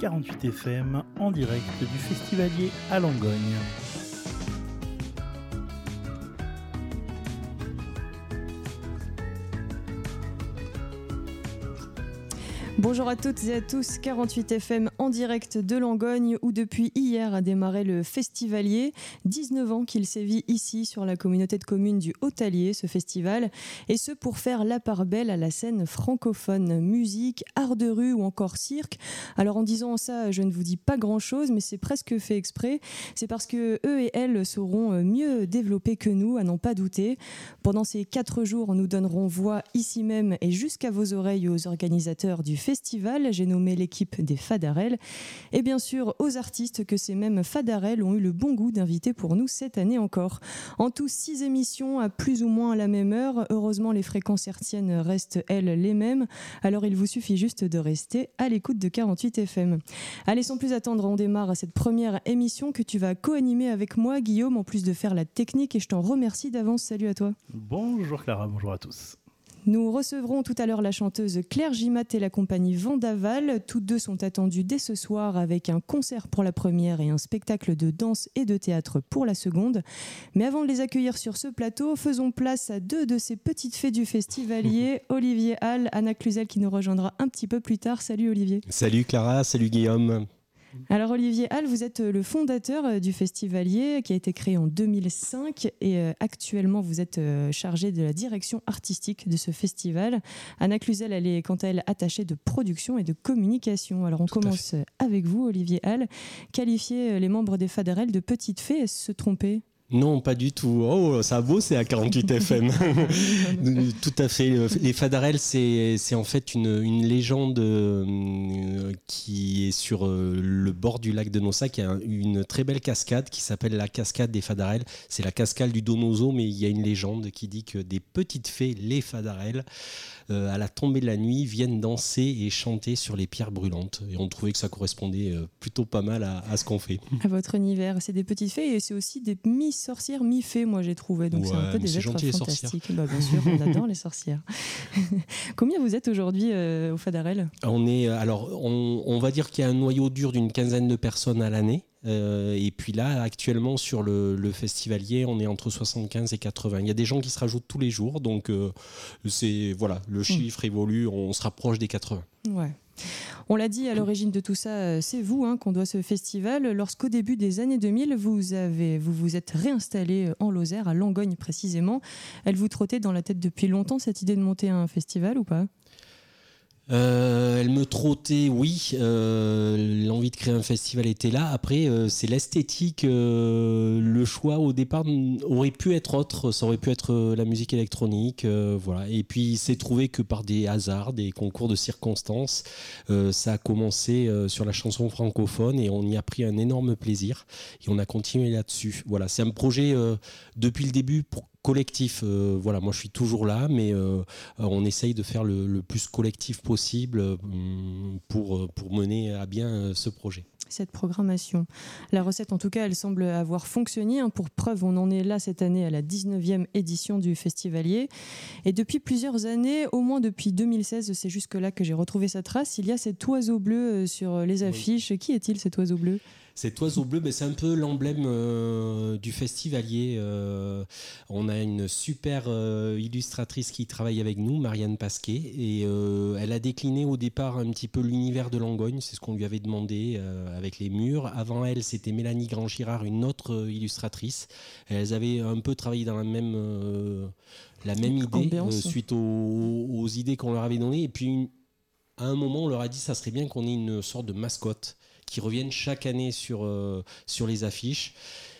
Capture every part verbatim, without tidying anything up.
quarante-huit F M en direct du Festivalier à Langogne. Bonjour à toutes et à tous, quarante-huit F M en direct de Langogne où depuis hier a démarré le Festivalier. dix-neuf ans qu'il sévit ici sur la communauté de communes du Haut-Allier, ce festival, et ce pour faire la part belle à la scène francophone, musique, art de rue ou encore cirque. Alors en disant ça, je ne vous dis pas grand-chose, mais c'est presque fait exprès. C'est parce que eux et elles sauront mieux développer que nous, à n'en pas douter. Pendant ces quatre jours, nous donnerons voix ici même et jusqu'à vos oreilles aux organisateurs du festival. Festival, j'ai nommé l'équipe des Fadarelles et bien sûr aux artistes que ces mêmes Fadarelles ont eu le bon goût d'inviter pour nous cette année encore. En tout, six émissions à plus ou moins la même heure. Heureusement, les fréquences hertziennes restent, elles, les mêmes. Alors, il vous suffit juste de rester à l'écoute de quarante-huit F M. Allez, sans plus attendre, on démarre cette première émission que tu vas co-animer avec moi, Guillaume, en plus de faire la technique, et je t'en remercie d'avance. Salut à toi. Bonjour Clara, bonjour à tous. Nous recevrons tout à l'heure la chanteuse Claire Gimat et la compagnie Vendaval. Toutes deux sont attendues dès ce soir avec un concert pour la première et un spectacle de danse et de théâtre pour la seconde. Mais avant de les accueillir sur ce plateau, faisons place à deux de ces petites fées du festivalier, Olivier Hall, Anna Cluzel qui nous rejoindra un petit peu plus tard. Salut Olivier. Salut Clara, salut Guillaume. Alors Olivier Hall, vous êtes le fondateur du Festivalier qui a été créé en deux mille cinq et actuellement vous êtes chargé de la direction artistique de ce festival. Anna Cluzel, elle est quant à elle attachée de production et de communication. Alors on Tout commence avec vous Olivier Hall. Qualifier les membres des Fadarelles de petites fées, est-ce se tromper ? Non, pas du tout. Oh, ça a beau, c'est à quarante-huit F M. Tout à fait. Les Fadarelles, c'est, c'est en fait une, une légende euh, qui est sur euh, le bord du lac de Nossac. Il y a une très belle cascade qui s'appelle la cascade des Fadarelles. C'est la cascade du Donoso, mais il y a une légende qui dit que des petites fées, les Fadarelles, euh, à la tombée de la nuit, viennent danser et chanter sur les pierres brûlantes. Et on trouvait que ça correspondait euh, plutôt pas mal à, à ce qu'on fait. À votre univers, c'est des petites fées et c'est aussi des Miss sorcières mi-fées, moi j'ai trouvé, donc ouais, c'est un peu des êtres fantastiques. Bah, bien sûr, on adore les sorcières. Combien vous êtes aujourd'hui euh, au Fadarelles ? On est, alors, on, on va dire qu'il y a un noyau dur d'une quinzaine de personnes à l'année. Euh, et puis là, actuellement, sur le, le festivalier, on est entre soixante-quinze et quatre-vingts. Il y a des gens qui se rajoutent tous les jours, donc euh, c'est, voilà, le chiffre mmh. évolue, on se rapproche des quatre-vingts. Ouais. On l'a dit, à l'origine de tout ça, c'est vous hein, qu'on doit ce festival. Lorsqu'au début des années deux mille, vous avez, vous vous êtes réinstallé en Lozère, à Langogne précisément. Elle vous trottait dans la tête depuis longtemps, cette idée de monter un festival ou pas ? Euh, elle me trottait, oui. Euh, l'envie de créer un festival était là. Après, euh, c'est l'esthétique. Euh, le choix au départ aurait pu être autre. Ça aurait pu être euh, la musique électronique, euh, voilà. Et puis, il s'est trouvé que par des hasards, des concours de circonstances, euh, ça a commencé euh, sur la chanson francophone et on y a pris un énorme plaisir. Et on a continué là-dessus. Voilà, c'est un projet euh, depuis le début pour collectif, euh, voilà, moi je suis toujours là, mais euh, on essaye de faire le, le plus collectif possible euh, pour, pour mener à bien euh, ce projet. Cette programmation. La recette, en tout cas, elle semble avoir fonctionné. Pour preuve, on en est là cette année à la dix-neuvième édition du Festivalier. Et depuis plusieurs années, au moins depuis deux mille seize, c'est jusque-là que j'ai retrouvé sa trace, il y a cet oiseau bleu sur les affiches. Oui. Qui est-il, cet oiseau bleu ? Cet oiseau bleu, ben, c'est un peu l'emblème euh, du festivalier. Euh, on a une super euh, illustratrice qui travaille avec nous, Marianne Pasquet, et euh, elle a décliné au départ un petit peu l'univers de Langogne, c'est ce qu'on lui avait demandé euh, avec les murs. Avant elle, c'était Mélanie Grand-Girard, une autre euh, illustratrice. Elles avaient un peu travaillé dans la même, euh, la même idée euh, suite aux, aux idées qu'on leur avait données. Et puis, une, à un moment, on leur a dit que ça serait bien qu'on ait une sorte de mascotte qui reviennent chaque année sur, euh, sur les affiches.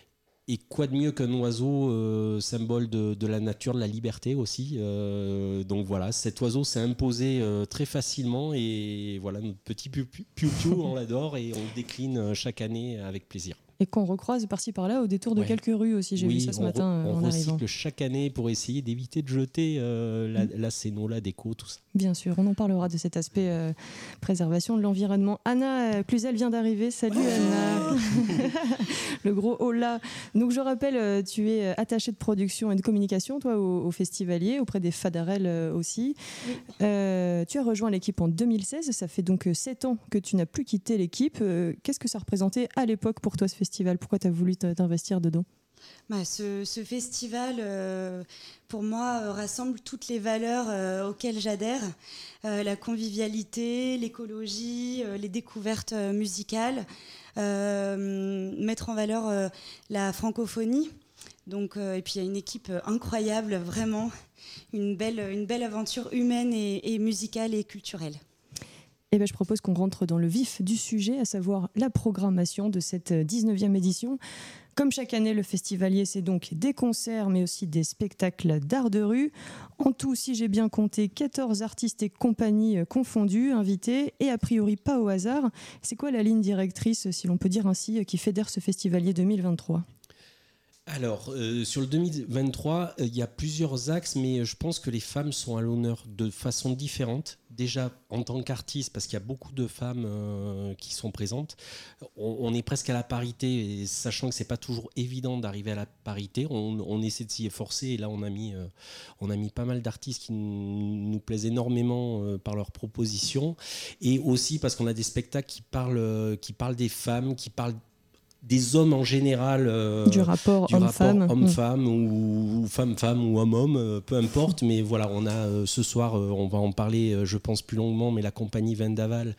Et quoi de mieux qu'un oiseau, euh, symbole de, de la nature, de la liberté aussi. Euh, donc voilà, cet oiseau s'est imposé euh, très facilement. Et voilà, notre petit piou-piou, on l'adore et on le décline chaque année avec plaisir. Et qu'on recroise par-ci par-là au détour de ouais. quelques rues aussi, j'ai oui, vu ça ce on matin re- euh, on en arrivant. On recycle chaque année pour essayer d'éviter de jeter euh, la, la céno, la déco, tout ça. Bien sûr, on en parlera de cet aspect euh, préservation de l'environnement. Anna Cluzel vient d'arriver, salut Anna. Le gros hola. Donc je rappelle, tu es attaché de production et de communication, toi, au, au Festivalier, auprès des Fadarelles aussi. Oui. Euh, tu as rejoint l'équipe en deux mille seize, ça fait donc sept ans que tu n'as plus quitté l'équipe. Euh, qu'est-ce que ça représentait à l'époque pour toi, ce festival ? Pourquoi tu as voulu t'investir dedans ? Bah, ce, ce festival, euh, pour moi, euh, rassemble toutes les valeurs euh, auxquelles j'adhère. Euh, la convivialité, l'écologie, euh, les découvertes euh, musicales, euh, mettre en valeur euh, la francophonie. Donc, euh, et puis il y a une équipe incroyable, vraiment, une belle, une belle aventure humaine et, et musicale et culturelle. Eh bien, je propose qu'on rentre dans le vif du sujet, à savoir la programmation de cette dix-neuvième édition. Comme chaque année, le Festivalier, c'est donc des concerts, mais aussi des spectacles d'art de rue. En tout, si j'ai bien compté, quatorze artistes et compagnies confondus, invités, et a priori pas au hasard. C'est quoi la ligne directrice, si l'on peut dire ainsi, qui fédère ce Festivalier deux mille vingt-trois ? Alors, euh, sur le deux mille vingt-trois, il euh, y a plusieurs axes, mais je pense que les femmes sont à l'honneur de façon différente. Déjà, en tant qu'artiste, parce qu'il y a beaucoup de femmes euh, qui sont présentes, on, on est presque à la parité, et sachant que ce n'est pas toujours évident d'arriver à la parité, on, on essaie de s'y efforcer, et là, on a mis, euh, on a mis pas mal d'artistes qui nous, nous plaisent énormément euh, par leurs propositions, et aussi parce qu'on a des spectacles qui parlent, euh, qui parlent des femmes, qui parlent des hommes en général, euh, du rapport du homme-femme, rapport homme-femme ou, ou femme-femme ou homme-homme, euh, peu importe. Mais voilà, on a euh, ce soir, euh, on va en parler, euh, je pense plus longuement, mais la compagnie Vendaval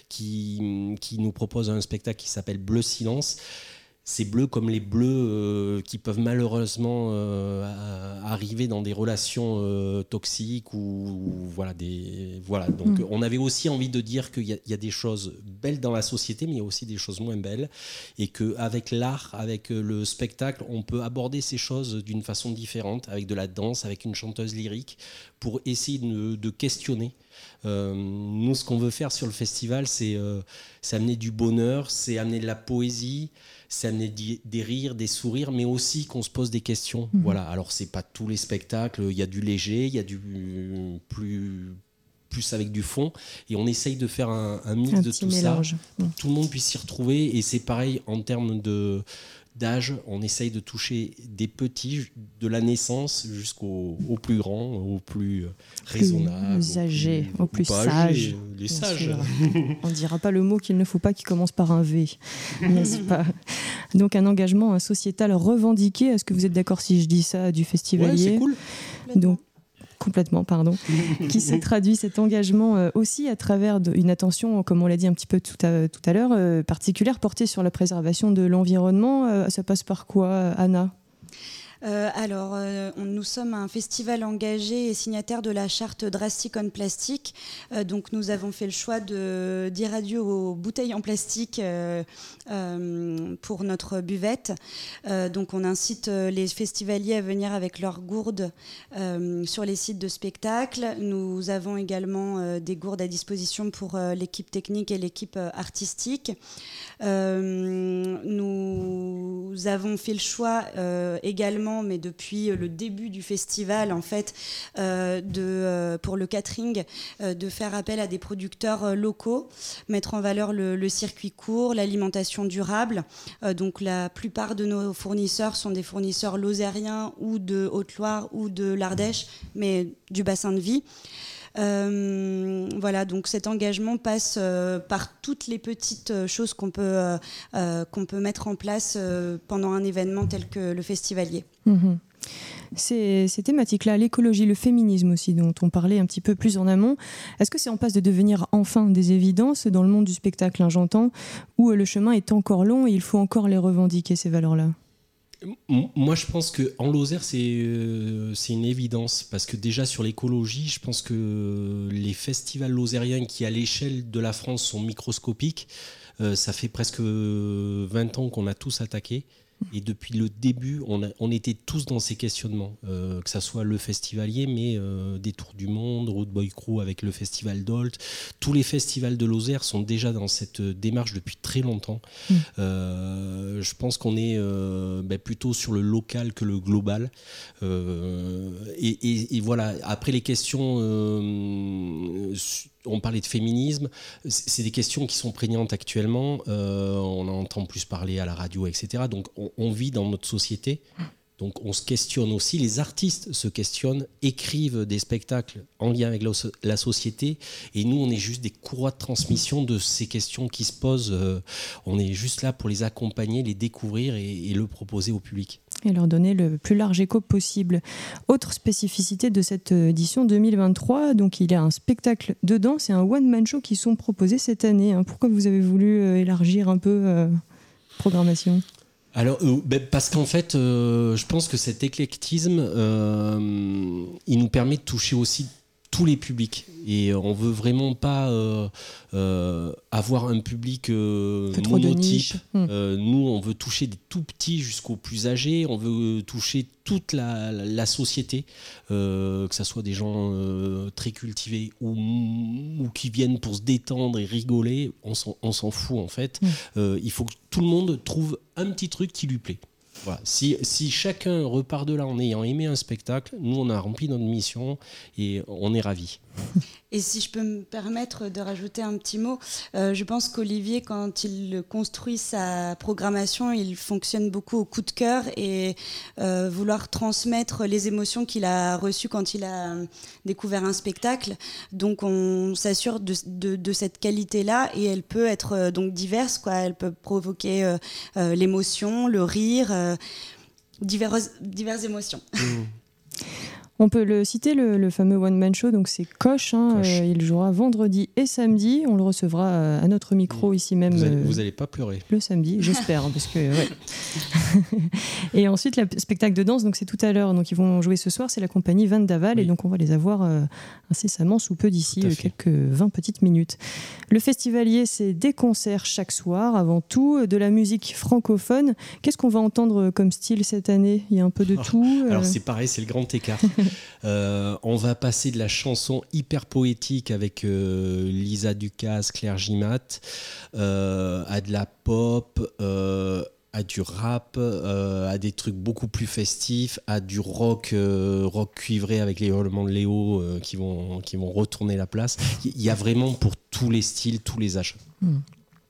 qui, qui nous propose un spectacle qui s'appelle Bleu Silence. C'est bleu comme les bleus euh, qui peuvent malheureusement euh, arriver dans des relations euh, toxiques ou, ou voilà des voilà. Donc mmh. on avait aussi envie de dire qu'il y a, il y a des choses belles dans la société, mais il y a aussi des choses moins belles, et que avec l'art, avec le spectacle, on peut aborder ces choses d'une façon différente, avec de la danse, avec une chanteuse lyrique, pour essayer de, de questionner. Euh, nous, ce qu'on veut faire sur le festival, c'est, euh, c'est amener du bonheur, c'est amener de la poésie, c'est amener di- des rires, des sourires, mais aussi qu'on se pose des questions. Mmh. Voilà. Alors, c'est pas tous les spectacles, il y a du léger, il y a du plus, plus avec du fond, et on essaye de faire un, un mix un de tout mélange. Ça, pour que tout le monde puisse s'y retrouver, et c'est pareil en termes de... d'âge, on essaye de toucher des petits, de la naissance jusqu'aux aux plus grands, aux plus raisonnables, plus âgés, aux plus, aux plus sages. Âgés, les sages. On ne dira pas le mot qu'il ne faut pas qui commence par un V, n'est-ce pas ? Donc un engagement sociétal revendiqué. Est-ce que vous êtes d'accord si je dis ça du Festivalier ? Ouais, c'est cool. Donc, complètement, pardon, qui se traduit cet engagement euh, aussi à travers de, une attention, comme on l'a dit un petit peu tout à, tout à l'heure, euh, particulière portée sur la préservation de l'environnement. Euh, ça passe par quoi, Anna ? Euh, alors, euh, on, nous sommes un festival engagé et signataire de la charte Drastic on Plastic. Euh, donc, nous avons fait le choix de dire adieu aux bouteilles en plastique euh, euh, pour notre buvette. Euh, donc, on incite les festivaliers à venir avec leurs gourdes euh, sur les sites de spectacle. Nous avons également euh, des gourdes à disposition pour euh, l'équipe technique et l'équipe euh, artistique. Euh, nous avons fait le choix euh, également, mais depuis le début du festival, en fait, euh, de, euh, pour le catering, euh, de faire appel à des producteurs euh, locaux, mettre en valeur le, le circuit court, l'alimentation durable. Euh, donc la plupart de nos fournisseurs sont des fournisseurs lozériens ou de Haute-Loire ou de l'Ardèche, mais du bassin de vie. Euh, voilà, donc cet engagement passe euh, par toutes les petites choses qu'on peut, euh, euh, qu'on peut mettre en place euh, pendant un événement tel que le Festivalier. Mmh. Ces, ces thématiques-là, l'écologie, le féminisme aussi, dont on parlait un petit peu plus en amont, est-ce que c'est en passe de devenir enfin des évidences dans le monde du spectacle, hein, j'entends, où le chemin est encore long et il faut encore les revendiquer, ces valeurs-là ? Moi, je pense qu'en Lozère, c'est, euh, c'est une évidence. Parce que déjà, sur l'écologie, je pense que les festivals lozériens qui, à l'échelle de la France, sont microscopiques, euh, ça fait presque vingt ans qu'on a tous attaqué. Et depuis le début, on, a, on était tous dans ces questionnements, euh, que ça soit le Festivalier, mais euh, des Tours du Monde, Road Boy Crew avec le Festival d'Olt. Tous les festivals de Lozère sont déjà dans cette démarche depuis très longtemps. Mmh. Euh, je pense qu'on est euh, ben, plutôt sur le local que le global. Euh, et, et, et voilà, après les questions... Euh, on parlait de féminisme, c'est des questions qui sont prégnantes actuellement, euh, on en entend plus parler à la radio, et cetera. Donc on, on vit dans notre société, donc on se questionne aussi, les artistes se questionnent, écrivent des spectacles en lien avec la, la société, et nous on est juste des courroies de transmission de ces questions qui se posent, euh, on est juste là pour les accompagner, les découvrir et, et le proposer au public. Et leur donner le plus large écho possible. Autre spécificité de cette édition deux mille vingt-trois, donc il y a un spectacle de danse et un one-man show qui sont proposés cette année. Pourquoi vous avez voulu élargir un peu la euh, programmation ? Alors, euh, ben parce qu'en fait, euh, je pense que cet éclectisme, euh, il nous permet de toucher aussi tous les publics. Et on veut vraiment pas euh, euh, avoir un public euh, monotype. Euh, nous, on veut toucher des tout petits jusqu'aux plus âgés. On veut toucher toute la, la société, euh, que ce soit des gens euh, très cultivés ou, ou qui viennent pour se détendre et rigoler. On s'en, on s'en fout, en fait. Mmh. Euh, il faut que tout le monde trouve un petit truc qui lui plaît. Voilà. Si, si chacun repart de là en ayant aimé un spectacle, nous on a rempli notre mission et on est ravis. Et si je peux me permettre de rajouter un petit mot, euh, je pense qu'Olivier, quand il construit sa programmation, il fonctionne beaucoup au coup de cœur et euh, vouloir transmettre les émotions qu'il a reçues quand il a découvert un spectacle. Donc on s'assure de, de, de cette qualité-là et elle peut être euh, donc diverse, quoi. Elle peut provoquer euh, euh, l'émotion, le rire, euh, diverses, diverses émotions. Mmh. On peut le citer, le, le fameux one-man show, donc c'est Coche, hein, Coche. Euh, il jouera vendredi et samedi, on le recevra euh, à notre micro ici même. Vous n'allez euh, pas pleurer. Le samedi, j'espère, hein, parce que ouais. Et ensuite, le spectacle de danse, donc c'est tout à l'heure, donc ils vont jouer ce soir, c'est la compagnie Vandaval, oui. Et donc on va les avoir euh, incessamment sous peu d'ici euh, quelques vingt petites minutes. Le festivalier, c'est des concerts chaque soir, avant tout, de la musique francophone. Qu'est-ce qu'on va entendre comme style cette année ? Il y a un peu de oh, tout. Euh... Alors c'est pareil, c'est le grand écart. Euh, on va passer de la chanson hyper poétique avec euh, Lisa Ducasse, Claire Gimat, euh, à de la pop, euh, à du rap, euh, à des trucs beaucoup plus festifs, à du rock, euh, rock cuivré avec les hurlements de Léo euh, qui vont, qui vont retourner la place. Il y a vraiment pour tous les styles, tous les âges. Mmh.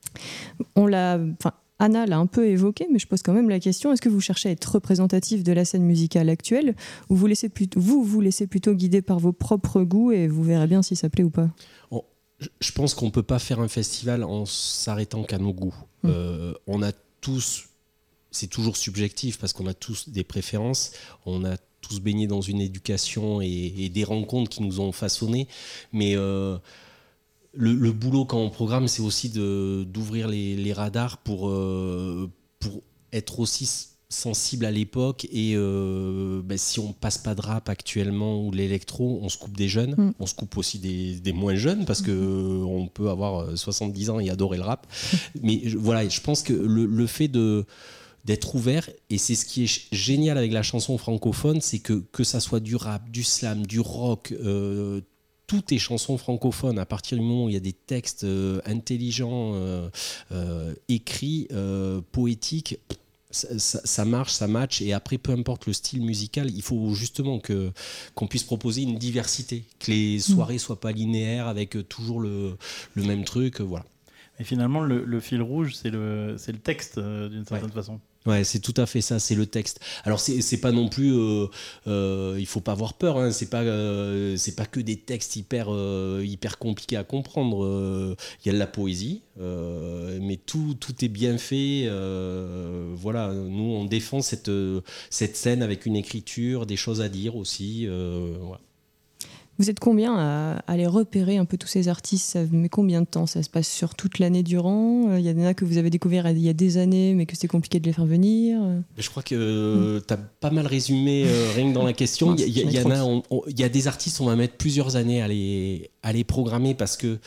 On l'a... Enfin... Anna l'a un peu évoqué, mais je pose quand même la question, est-ce que vous cherchez à être représentatif de la scène musicale actuelle ou vous laissez plutôt, vous vous laissez plutôt guider par vos propres goûts et vous verrez bien si ça plaît ou pas ? On, Je pense qu'on ne peut pas faire un festival en s'arrêtant qu'à nos goûts. Mmh. Euh, on a tous, c'est toujours subjectif parce qu'on a tous des préférences, on a tous baigné dans une éducation et, et des rencontres qui nous ont façonnés, mais... Euh, Le, le boulot quand on programme, c'est aussi de, d'ouvrir les, les radars pour, euh, pour être aussi sensible à l'époque. Et euh, ben, si on passe pas de rap actuellement ou de l'électro, on se coupe des jeunes. Mm. On se coupe aussi des, des moins jeunes parce qu'on mm. peut avoir soixante-dix ans et adorer le rap. Mais voilà, je pense que le, le fait de... d'être ouvert, et c'est ce qui est génial avec la chanson francophone, c'est que que ça soit du rap, du slam, du rock, euh, tout est chanson francophone. À partir du moment où il y a des textes euh, intelligents, euh, euh, écrits, euh, poétiques, ça, ça, ça marche, ça match. Et après, peu importe le style musical, il faut justement que, qu'on puisse proposer une diversité, que les soirées ne soient pas linéaires avec toujours le, le même truc. Voilà. Et finalement, le, le fil rouge, c'est le, c'est le texte, euh, d'une certaine ouais. façon. Ouais, c'est tout à fait ça, c'est le texte. Alors c'est c'est pas non plus, euh, euh, il faut pas avoir peur, hein, c'est pas euh, c'est pas que des textes hyper euh, hyper compliqués à comprendre. Il euh, y a de la poésie, euh, mais tout tout est bien fait. Euh, voilà, nous on défend cette cette scène avec une écriture, des choses à dire aussi. Euh, voilà. Vous êtes combien à, à les repérer un peu tous ces artistes ? Ça met combien de temps ? Ça se passe sur toute l'année durant ? Il y en a que vous avez découvert il y a des années, mais que c'est compliqué de les faire venir. Je crois que euh, mmh. tu as pas mal résumé euh, rien que dans la question. Il y, y, y, en a, on, on, y a des artistes, on va mettre plusieurs années à les, à les programmer parce que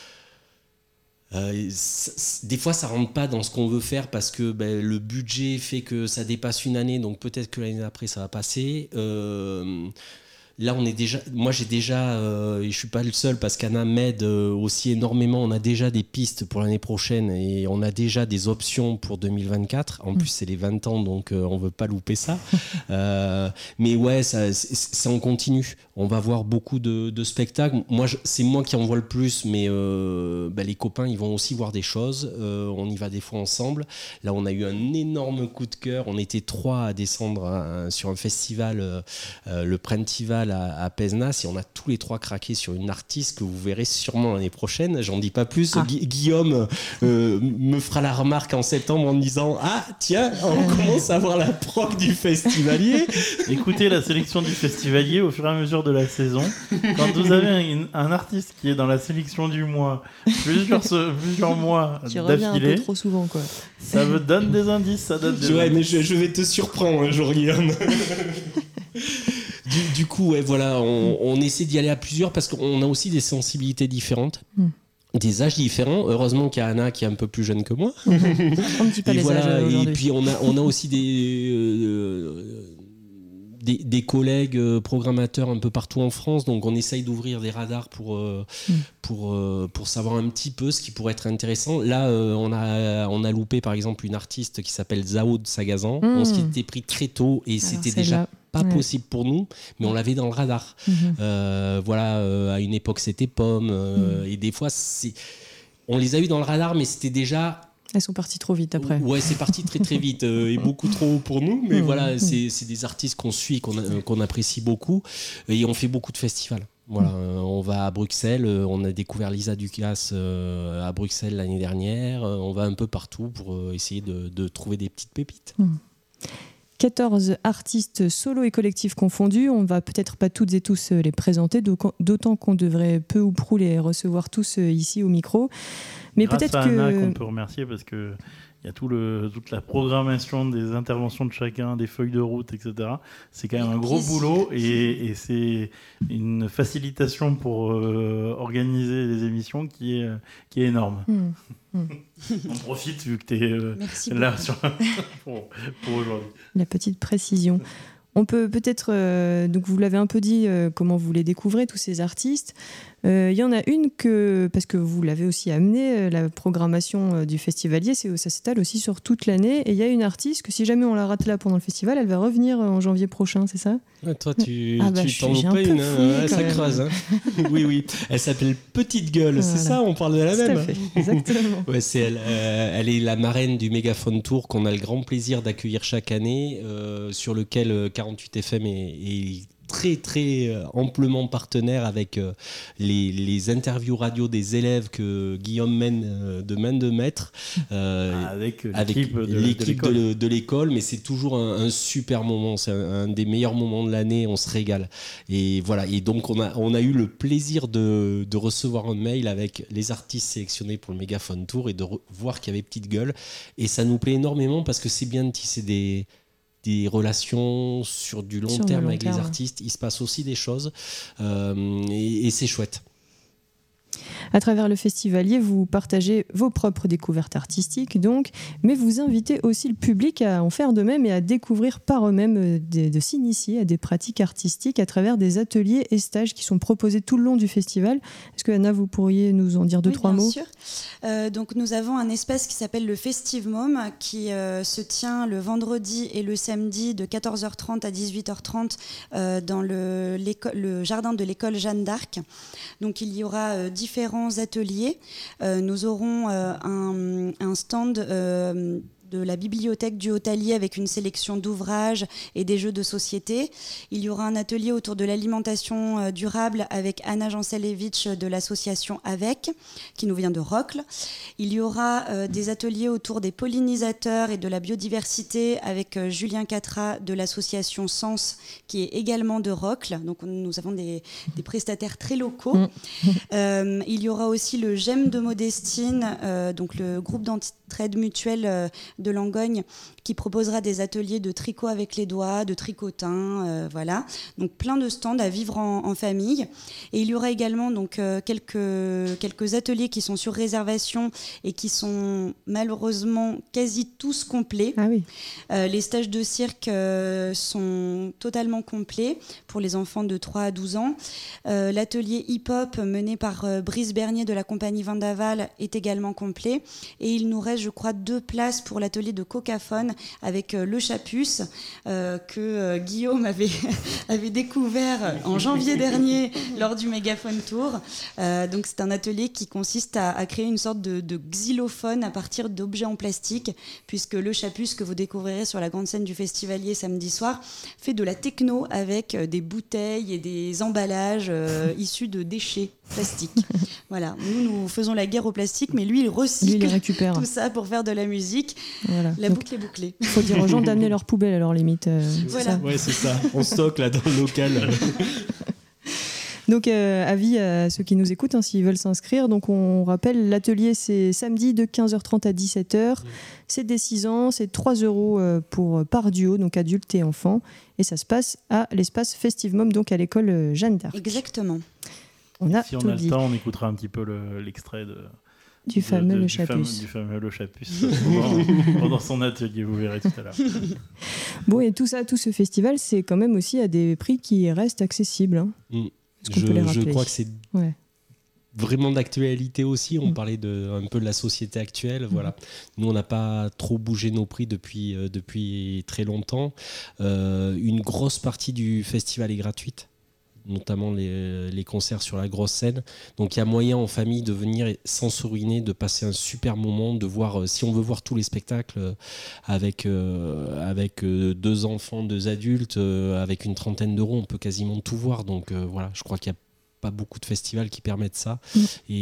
Euh, des fois ça rentre pas dans ce qu'on veut faire parce que ben, le budget fait que ça dépasse une année, donc peut-être que l'année d'après ça va passer. Euh, là, on est déjà. Moi, j'ai déjà. Euh, et je suis pas le seul parce qu'Anna m'aide euh, aussi énormément. On a déjà des pistes pour l'année prochaine et on a déjà des options pour deux mille vingt-quatre. En mmh. plus, c'est les vingt ans, donc euh, on veut pas louper ça. euh, mais ouais, ça, c'est, c'est en continu. On va voir beaucoup de, de spectacles. Moi, je, c'est moi qui en vois le plus, mais euh, bah, les copains, ils vont aussi voir des choses. Euh, on y va des fois ensemble. Là, on a eu un énorme coup de cœur. On était trois à descendre à, sur un festival, euh, le Prentival à, à Pézenas, et on a tous les trois craqué sur une artiste que vous verrez sûrement l'année prochaine. J'en dis pas plus. Ah. Gu- Guillaume euh, me fera la remarque en septembre en me disant « Ah, tiens, on commence à voir la proc du festivalier !» Écoutez la sélection du festivalier au fur et à mesure de la saison. Quand vous avez un, un artiste qui est dans la sélection du mois, plusieurs, plusieurs mois tu d'affilée, reviens un peu trop souvent, quoi. Ça me donne des indices, ça donne des ouais, indices. mais je, je vais te surprendre un jour, Guillaume. Du, du coup, ouais, voilà, on, on essaie d'y aller à plusieurs parce qu'on a aussi des sensibilités différentes, mm. des âges différents. Heureusement qu'il y a Anna qui est un peu plus jeune que moi. On ne dit pas et les voilà, âges aujourd'hui. Et puis on a, on a aussi des, euh, des, des collègues programmateurs un peu partout en France. Donc on essaye d'ouvrir des radars pour, euh, mm. pour, euh, pour savoir un petit peu ce qui pourrait être intéressant. Là, euh, on, a, on a loupé par exemple une artiste qui s'appelle Zao de Sagazan. Mm. On s'était pris très tôt et Alors, c'était déjà... Là. Pas ouais. possible pour nous, mais on l'avait dans le radar. Mmh. Euh, voilà, euh, à une époque c'était Pomme, euh, mmh. et des fois c'est... on les a eu dans le radar, mais c'était déjà. Elles sont parties trop vite après. Ouais, c'est parti très très vite euh, et beaucoup trop haut pour nous, mais mmh. voilà, c'est, c'est des artistes qu'on suit, qu'on, a, qu'on apprécie beaucoup, et on fait beaucoup de festivals. Voilà, mmh. euh, on va à Bruxelles, euh, on a découvert Lisa Ducasse euh, à Bruxelles l'année dernière. Euh, on va un peu partout pour euh, essayer de, de trouver des petites pépites. Mmh. quatorze artistes solo et collectifs confondus. On ne va peut-être pas toutes et tous les présenter, d'autant qu'on devrait peu ou prou les recevoir tous ici au micro. Mais Grâce peut-être à que... Anna qu'on peut remercier parce que il y a tout le, toute la programmation des interventions de chacun, des feuilles de route, et cetera. C'est quand même un gros boulot et, et c'est une facilitation pour euh, organiser les émissions qui est, qui est énorme. Mmh. Mmh. On profite vu que tu es euh, là sur, pour, pour aujourd'hui. La petite précision. On peut peut-être, euh, donc vous l'avez un peu dit, euh, comment vous les découvrez, tous ces artistes. Il euh, y en a une que, parce que vous l'avez aussi amené, euh, la programmation euh, du festivalier, c'est, ça s'étale aussi sur toute l'année. Et il y a une artiste que si jamais on la rate là pendant le festival, elle va revenir en janvier prochain, c'est ça ? Ouais, toi, tu, ah bah, tu t'en loupes pas une, hein, ça creuse. Hein. oui, oui. Elle s'appelle Petite Gueule, voilà. C'est ça, on parle de la Tout même. Tout à fait, exactement. ouais, c'est elle, euh, elle est la marraine du Mégaphone Tour qu'on a le grand plaisir d'accueillir chaque année, euh, sur lequel euh, quarante-huit F M est, est très très euh, amplement partenaire avec euh, les, les interviews radio des élèves que Guillaume mène euh, de main de maître euh, avec l'équipe, avec de, l'équipe de, l'école. De, de l'école, mais c'est toujours un, un super moment, c'est un, un des meilleurs moments de l'année, on se régale et voilà, et donc on a, on a eu le plaisir de, de recevoir un mail avec les artistes sélectionnés pour le Mégaphone Tour et de re- voir qu'il y avait Petite Gueule, et ça nous plaît énormément parce que c'est bien de tisser des des relations sur du long sur terme long avec terme. les artistes. Il se passe aussi des choses euh, et, et c'est chouette. À travers le festivalier, vous partagez vos propres découvertes artistiques, donc, mais vous invitez aussi le public à en faire de même et à découvrir par eux-mêmes, de, de s'initier à des pratiques artistiques à travers des ateliers et stages qui sont proposés tout le long du festival. Est-ce que Anna, vous pourriez nous en dire deux, oui, trois bien mots ? sûr. Euh, donc, nous avons un espace qui s'appelle le Festivmom qui euh, se tient le vendredi et le samedi de quatorze heures trente à dix-huit heures trente euh, dans le, le jardin de l'école Jeanne d'Arc. Donc, il y aura euh, différents ateliers. Euh, nous aurons euh, un, un stand euh, de la bibliothèque du Haut-Allier avec une sélection d'ouvrages et des jeux de société. Il y aura un atelier autour de l'alimentation euh, durable avec Anna Jancelevitch de l'association Avec, qui nous vient de Rocle. Il y aura euh, des ateliers autour des pollinisateurs et de la biodiversité avec euh, Julien Catra de l'association Sens, qui est également de Rocle. Donc nous avons des, des prestataires très locaux. euh, il y aura aussi le G E M de Modestine, euh, donc le groupe d'entraide mutuelle euh, de Langogne, qui proposera des ateliers de tricot avec les doigts, de tricotin, euh, voilà. Donc plein de stands à vivre en, en famille. Et il y aura également donc euh, quelques, quelques ateliers qui sont sur réservation et qui sont malheureusement quasi tous complets. Ah oui. Euh, les stages de cirque euh, sont totalement complets pour les enfants de trois à douze ans. Euh, l'atelier hip-hop mené par euh, Brice Bernier de la compagnie Vendaval est également complet. Et il nous reste, je crois, deux places pour l'atelier de cocaphone avec euh, le Chapus euh, que euh, Guillaume avait, avait découvert en janvier dernier lors du Mégaphone Tour. Euh, donc c'est un atelier qui consiste à, à créer une sorte de, de xylophone à partir d'objets en plastique, puisque le Chapus que vous découvrirez sur la grande scène du Festivalier samedi soir fait de la techno avec euh, des bouteilles et des emballages euh, issus de déchets plastiques. Voilà, nous nous faisons la guerre au plastique, mais lui il recycle Lui, il les récupère. tout ça pour faire de la musique. Voilà. La Donc, boucle est bouclée. il faut dire aux gens d'amener leurs poubelles à leur limite. Euh, Voilà. ça. Ouais, c'est ça. On stocke là dans le local. Donc, euh, avis à ceux qui nous écoutent, hein, s'ils veulent s'inscrire. Donc, on rappelle, l'atelier, c'est samedi de quinze heures trente à dix-sept heures. Mmh. C'est dès six ans, c'est trois euros pour, par duo, donc adultes et enfants. Et ça se passe à l'espace Festivum, donc à l'école Jeanne d'Arc. Exactement. On a si on tout a dit. le temps, on écoutera un petit peu le, l'extrait de, du de, fameux de, Le du Chapus. Fameux, du fameux Le Chapus pendant, pendant son atelier, vous verrez tout à l'heure. Bon, et tout ça, tout ce festival, c'est quand même aussi à des prix qui restent accessibles. Hein. Mmh. Je, je crois que c'est ouais. vraiment d'actualité aussi. On mmh. parlait de, un peu de la société actuelle. Mmh. Voilà. Nous, on n'a pas trop bougé nos prix depuis, euh, depuis très longtemps. Euh, une grosse partie du festival est gratuite, notamment les, les concerts sur la grosse scène. Donc il y a moyen en famille de venir sans se ruiner, de passer un super moment, de voir, si on veut voir tous les spectacles avec, euh, avec deux enfants, deux adultes, euh, avec une trentaine d'euros, on peut quasiment tout voir. Donc euh, voilà, je crois qu'il n'y a pas beaucoup de festivals qui permettent ça mmh.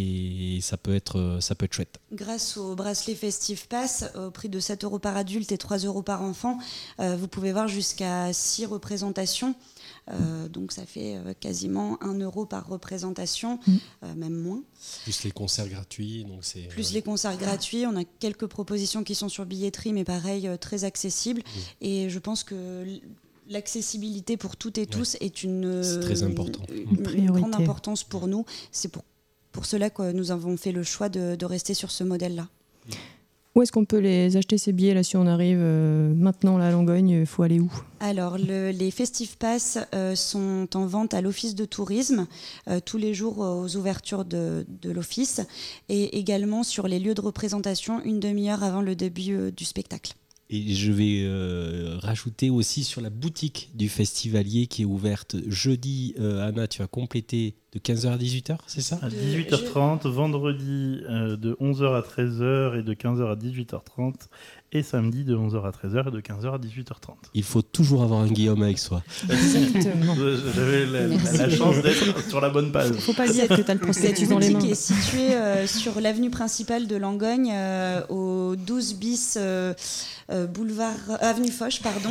et ça peut être, ça peut être chouette. Grâce au bracelet Festive Pass, au prix de sept euros par adulte et trois euros par enfant, euh, vous pouvez voir jusqu'à six représentations. Euh, donc ça fait euh, quasiment un euro par représentation, mmh. euh, même moins. Plus les concerts gratuits. Donc c'est, Plus ouais. les concerts gratuits. On a quelques propositions qui sont sur billetterie, mais pareil, euh, très accessibles. Mmh. Et je pense que l'accessibilité pour toutes et tous ouais. est une, c'est très important. une, une, une grande importance pour nous. C'est pour, pour cela que nous avons fait le choix de, de rester sur ce modèle-là. Mmh. Où est-ce qu'on peut les acheter ces billets là si on arrive euh, maintenant là, à Langogne? Il faut aller où? Alors le, les Festive Pass euh, sont en vente à l'office de tourisme euh, tous les jours aux ouvertures de, de l'office et également sur les lieux de représentation une demi-heure avant le début euh, du spectacle. Et je vais euh, rajouter aussi sur la boutique du Festivalier qui est ouverte jeudi. Euh, Anna, tu as complété de quinze heures à dix-huit heures, c'est ça? À dix-huit heures trente, vendredi euh, de onze heures à treize heures et de quinze heures à dix-huit heures trente. Et samedi de onze heures à treize heures et de quinze heures à dix-huit heures trente. Il faut toujours avoir un Guillaume avec soi. Exactement. J'avais la, la chance d'être sur la bonne page. Il ne faut pas dire que tu as le processus dans les mains. Cette boutique est située euh, sur l'avenue principale de Langogne, euh, au douze bis euh, euh, boulevard, euh, avenue Foch, pardon,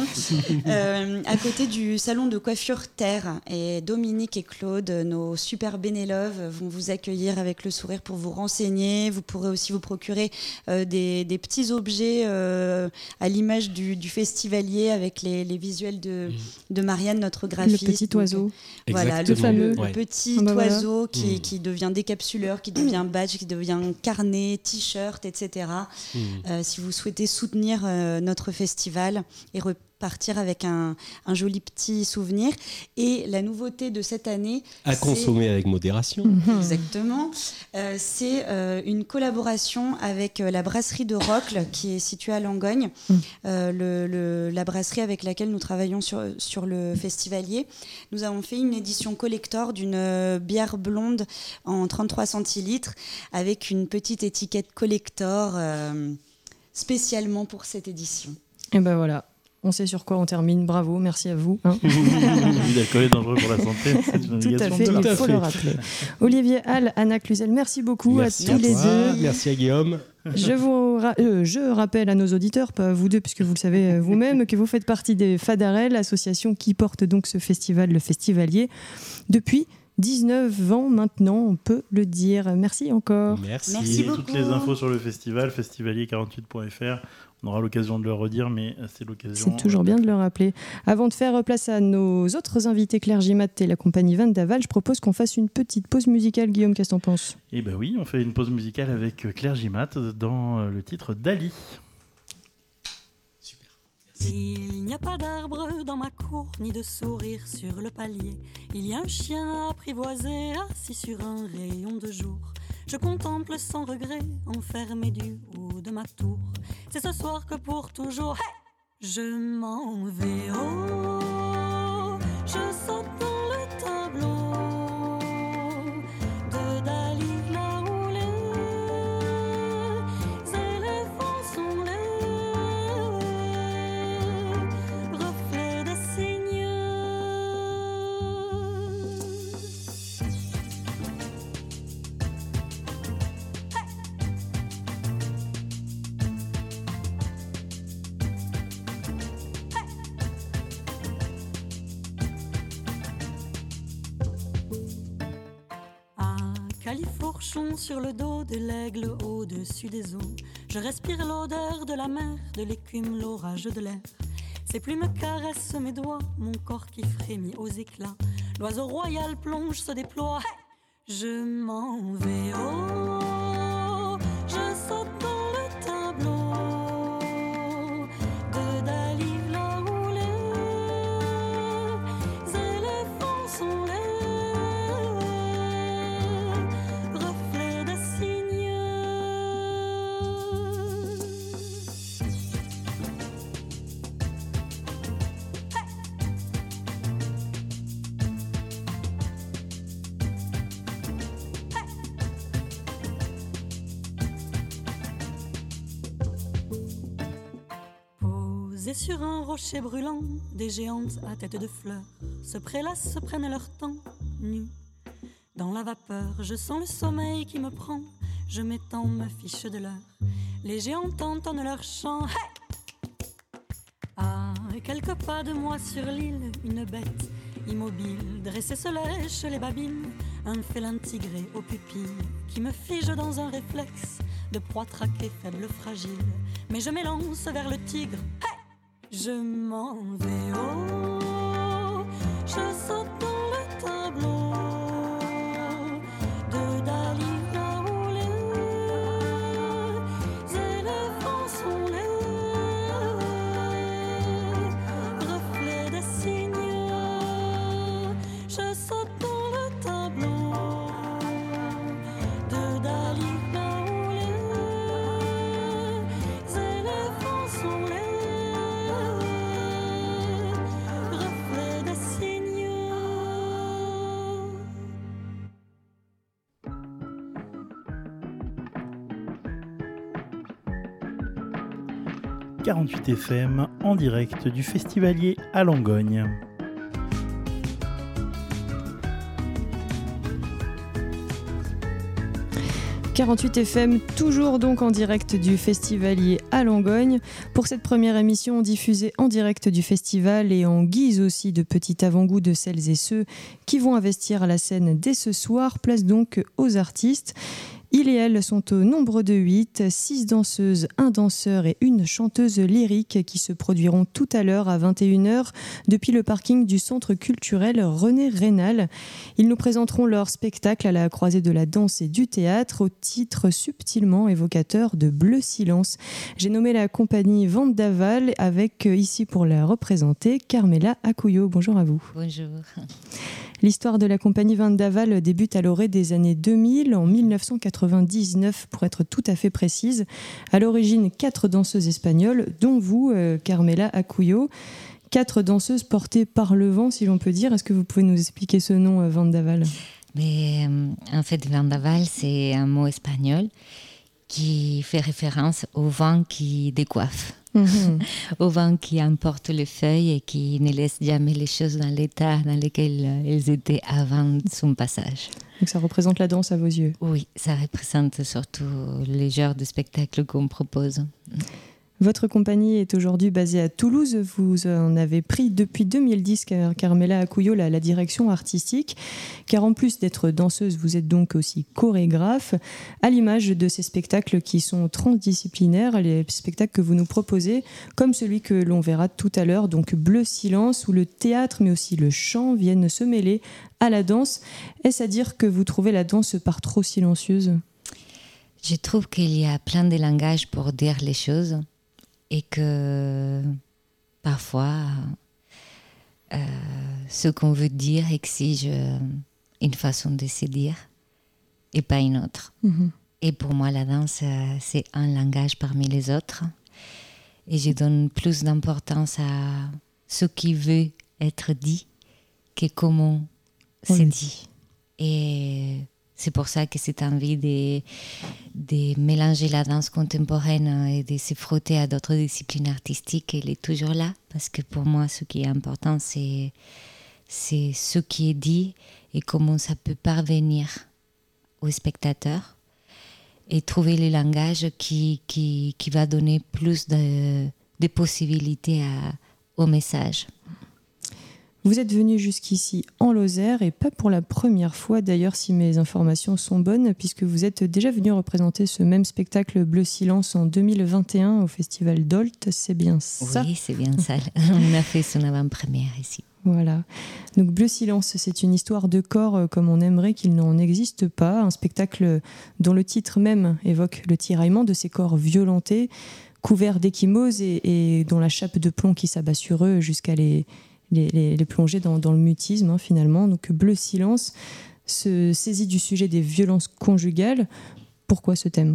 euh, à côté du salon de coiffure Terre. Et Dominique et Claude, nos super bénéloves, vont vous accueillir avec le sourire pour vous renseigner. Vous pourrez aussi vous procurer euh, des, des petits objets euh, à l'image du, du festivalier avec les, les visuels de, de Marianne, notre graphiste. Le petit oiseau. Donc, voilà, le fameux ouais. le petit ah bah oiseau voilà. qui, mmh. qui devient décapsuleur, qui devient badge, qui devient carnet, t-shirt, et cetera. Mmh. Euh, si vous souhaitez soutenir euh, notre festival et repartir avec un, un joli petit souvenir. Et la nouveauté de cette année... À consommer avec modération. Exactement. Euh, c'est euh, une collaboration avec euh, la brasserie de Rocle qui est située à Langogne, mmh. euh, le, le, la brasserie avec laquelle nous travaillons sur, sur le Festivalier. Nous avons fait une édition collector d'une euh, bière blonde en trente-trois centilitres avec une petite étiquette collector euh, spécialement pour cette édition. Et ben voilà. On sait sur quoi on termine. Bravo, merci à vous. Hein. L'alcool est dangereux pour la santé. C'est une Tout à fait, il faut le rappeler. Olivier Hall, Anna Cluzel, merci beaucoup merci à tous à les toi. deux. Merci à Guillaume. Je, vous ra- euh, je rappelle à nos auditeurs, pas vous deux, puisque vous le savez vous-même, que vous faites partie des Fadarel, l'association qui porte donc ce festival, le Festivalier, depuis dix-neuf ans maintenant, on peut le dire. Merci encore. Merci. Merci beaucoup. Toutes les infos sur le festival, festivalier quarante-huit point f r. On aura l'occasion de le redire, mais c'est l'occasion. C'est toujours bien de le rappeler. Avant de faire place à nos autres invités, Claire Gimat et la compagnie Vendaval, je propose qu'on fasse une petite pause musicale. Guillaume, qu'est-ce que t'en penses ? Eh bien oui, on fait une pause musicale avec Claire Gimat dans le titre Dali. Super. Il n'y a pas d'arbre dans ma cour, ni de sourire sur le palier. Il y a un chien apprivoisé, assis sur un rayon de jour. Je contemple sans regret, enfermé du haut de ma tour. C'est ce soir que pour toujours, hey, je m'en vais. Oh, je saute dans le tableau de Dali, là où les éléphants sont les reflets des cygnes. Califourchon sur le dos de l'aigle au-dessus des eaux. Je respire l'odeur de la mer, de l'écume, l'orage de l'air. Ses plumes caressent mes doigts, mon corps qui frémit aux éclats. L'oiseau royal plonge, se déploie. Hey, je m'en vais. Oh, je saute dans le tableau de Dali, là où les éléphants sont les sur un rocher brûlant, des géantes à tête de fleurs se prélassent, se prennent leur temps, nus. Dans la vapeur, je sens le sommeil qui me prend. Je m'étends, me fiche de l'heure. Les géantes entendent leur chant. Hey! À quelques pas de moi sur l'île, une bête immobile, dressée se lèche les babines. Un félin tigré aux pupilles qui me fige dans un réflexe de proie traquée, faible, fragile. Mais je m'élance vers le tigre. Hey! Je m'en vais, oh, je saute dans le tableau de Dali, là où les éléphants sont les reflets des cygnes. Je saute dans le tableau de Dali, là où les éléphants sont les quarante-huit F M en direct du Festivalier à Langogne. quarante-huit F M, toujours donc en direct du Festivalier à Langogne. Pour cette première émission diffusée en direct du festival et en guise aussi de petit avant-goût de celles et ceux qui vont investir à la scène dès ce soir, place donc aux artistes. Ils et elles sont au nombre de huit, six danseuses, un danseur et une chanteuse lyrique qui se produiront tout à l'heure à vingt et une heures depuis le parking du centre culturel René Rénal. Ils nous présenteront leur spectacle à la croisée de la danse et du théâtre au titre subtilement évocateur de Bleu Silence. J'ai nommé la compagnie Vendaval avec ici pour la représenter Carmela Acouyo. Bonjour à vous. Bonjour. L'histoire de la compagnie Vendaval débute à l'orée des années deux mille, en dix-neuf cent quatre-vingt-dix-neuf pour être tout à fait précise. À l'origine, quatre danseuses espagnoles, dont vous, euh, Carmela Acouyo. Quatre danseuses portées par le vent, si l'on peut dire. Est-ce que vous pouvez nous expliquer ce nom, euh, Vendaval ? Mais, euh, en fait, Vendaval, c'est un mot espagnol qui fait référence au vent qui décoiffe. Mmh. Au vent qui emporte les feuilles et qui ne laisse jamais les choses dans l'état dans lequel elles étaient avant son passage. Donc ça représente la danse à vos yeux ? Oui, ça représente surtout les genres de spectacles qu'on propose. Votre compagnie est aujourd'hui basée à Toulouse. Vous en avez pris depuis deux mille dix, Carmela Acouyo, la, la direction artistique. Car en plus d'être danseuse, vous êtes donc aussi chorégraphe, à l'image de ces spectacles qui sont transdisciplinaires, les spectacles que vous nous proposez, comme celui que l'on verra tout à l'heure, donc Bleu Silence, où le théâtre mais aussi le chant viennent se mêler à la danse. Est-ce à dire que vous trouvez la danse par trop silencieuse ? Je trouve qu'il y a plein de langages pour dire les choses et que parfois euh, ce qu'on veut dire exige une façon de se dire et pas une autre. Mm-hmm. Et pour moi, la danse, c'est un langage parmi les autres. Et je donne plus d'importance à ce qui veut être dit que comment oui. c'est dit. Et c'est pour ça que cette envie de, de mélanger la danse contemporaine et de se frotter à d'autres disciplines artistiques, elle est toujours là. Parce que pour moi, ce qui est important, c'est, c'est ce qui est dit et comment ça peut parvenir au spectateur. Et trouver le langage qui, qui, qui va donner plus de, de possibilités à, au message. Vous êtes venu jusqu'ici en Lozère, et pas pour la première fois d'ailleurs si mes informations sont bonnes, puisque vous êtes déjà venu représenter ce même spectacle Bleu Silence en deux mille vingt et un au Festival d'Olt, c'est bien ça ? Oui, c'est bien ça. On a fait son avant-première ici. Voilà. Donc Bleu Silence, c'est une histoire de corps comme on aimerait qu'il n'en existe pas, un spectacle dont le titre même évoque le tiraillement de ces corps violentés, couverts d'échymoses et, et dont la chape de plomb qui s'abat sur eux jusqu'à les Les, les, les plonger dans, dans le mutisme, hein, finalement. Donc Bleu Silence se saisit du sujet des violences conjugales. Pourquoi ce thème ?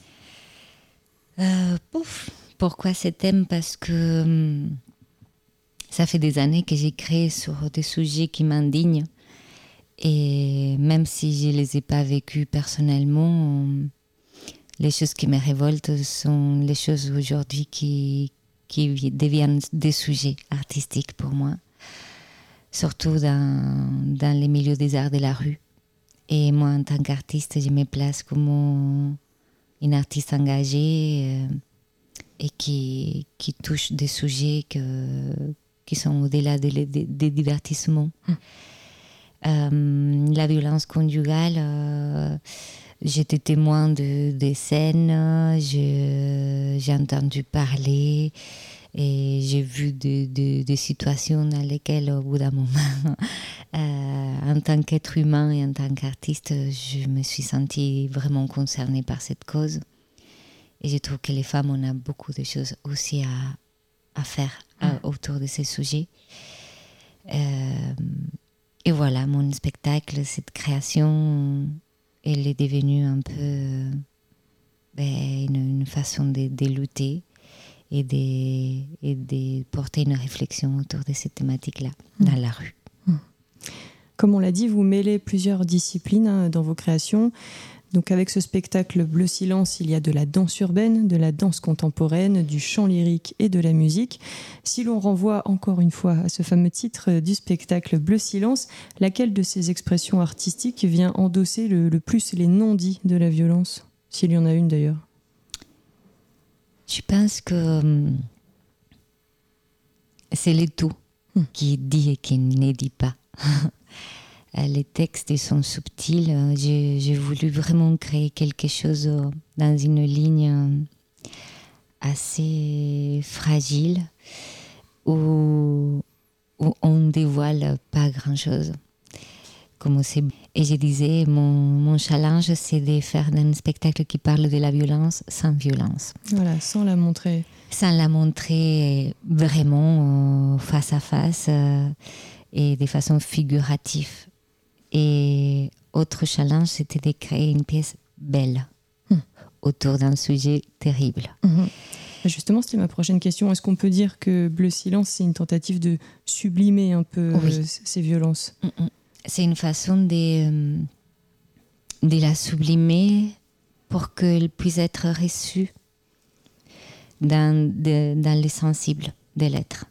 euh, pouf, Pourquoi ce thème ? Parce que hum, ça fait des années que j'écris sur des sujets qui m'indignent. Et même si je ne les ai pas vécus personnellement, hum, les choses qui me révoltent sont les choses aujourd'hui qui... qui deviennent des sujets artistiques pour moi, surtout dans, dans les milieux des arts de la rue. Et moi, en tant qu'artiste, je me place comme une artiste engagée euh, et qui, qui touche des sujets que, qui sont au-delà des de, de divertissements. Mmh. Euh, la violence conjugale, euh, j'étais témoin de, des scènes, je, j'ai entendu parler et j'ai vu des de, de situations dans lesquelles, au bout d'un moment, euh, en tant qu'être humain et en tant qu'artiste, je me suis sentie vraiment concernée par cette cause. Et je trouve que les femmes, on a beaucoup de choses aussi à, à faire mmh. à, autour de ces sujets. Euh, et voilà, mon spectacle, cette création... elle est devenue un peu ben, une, une façon de, de lutter et de, et de porter une réflexion autour de cette thématique-là, mmh. dans la rue. Mmh. Comme on l'a dit, vous mêlez plusieurs disciplines hein, dans vos créations. Donc avec ce spectacle Bleu Silence, il y a de la danse urbaine, de la danse contemporaine, du chant lyrique et de la musique. Si l'on renvoie encore une fois à ce fameux titre du spectacle Bleu Silence, laquelle de ces expressions artistiques vient endosser le, le plus les non-dits de la violence ? S'il y en a une d'ailleurs. Je pense que hum, c'est le tout hum. qui dit et qui ne dit pas. Les textes ils sont subtils. J'ai, j'ai voulu vraiment créer quelque chose dans une ligne assez fragile où, où on ne dévoile pas grand-chose. Comme c'est... Et je disais, mon, mon challenge, c'est de faire un spectacle qui parle de la violence sans violence. Voilà, sans la montrer. Sans la montrer vraiment euh, face à face euh, et de façon figurative. Et autre challenge, c'était de créer une pièce belle mmh. autour d'un sujet terrible. Mmh. Justement, c'était ma prochaine question. Est-ce qu'on peut dire que Bleu Silence, c'est une tentative de sublimer un peu oui. euh, ces violences ? mmh. C'est une façon de, de la sublimer pour qu'elle puisse être reçue dans, de, dans le sensible de l'être.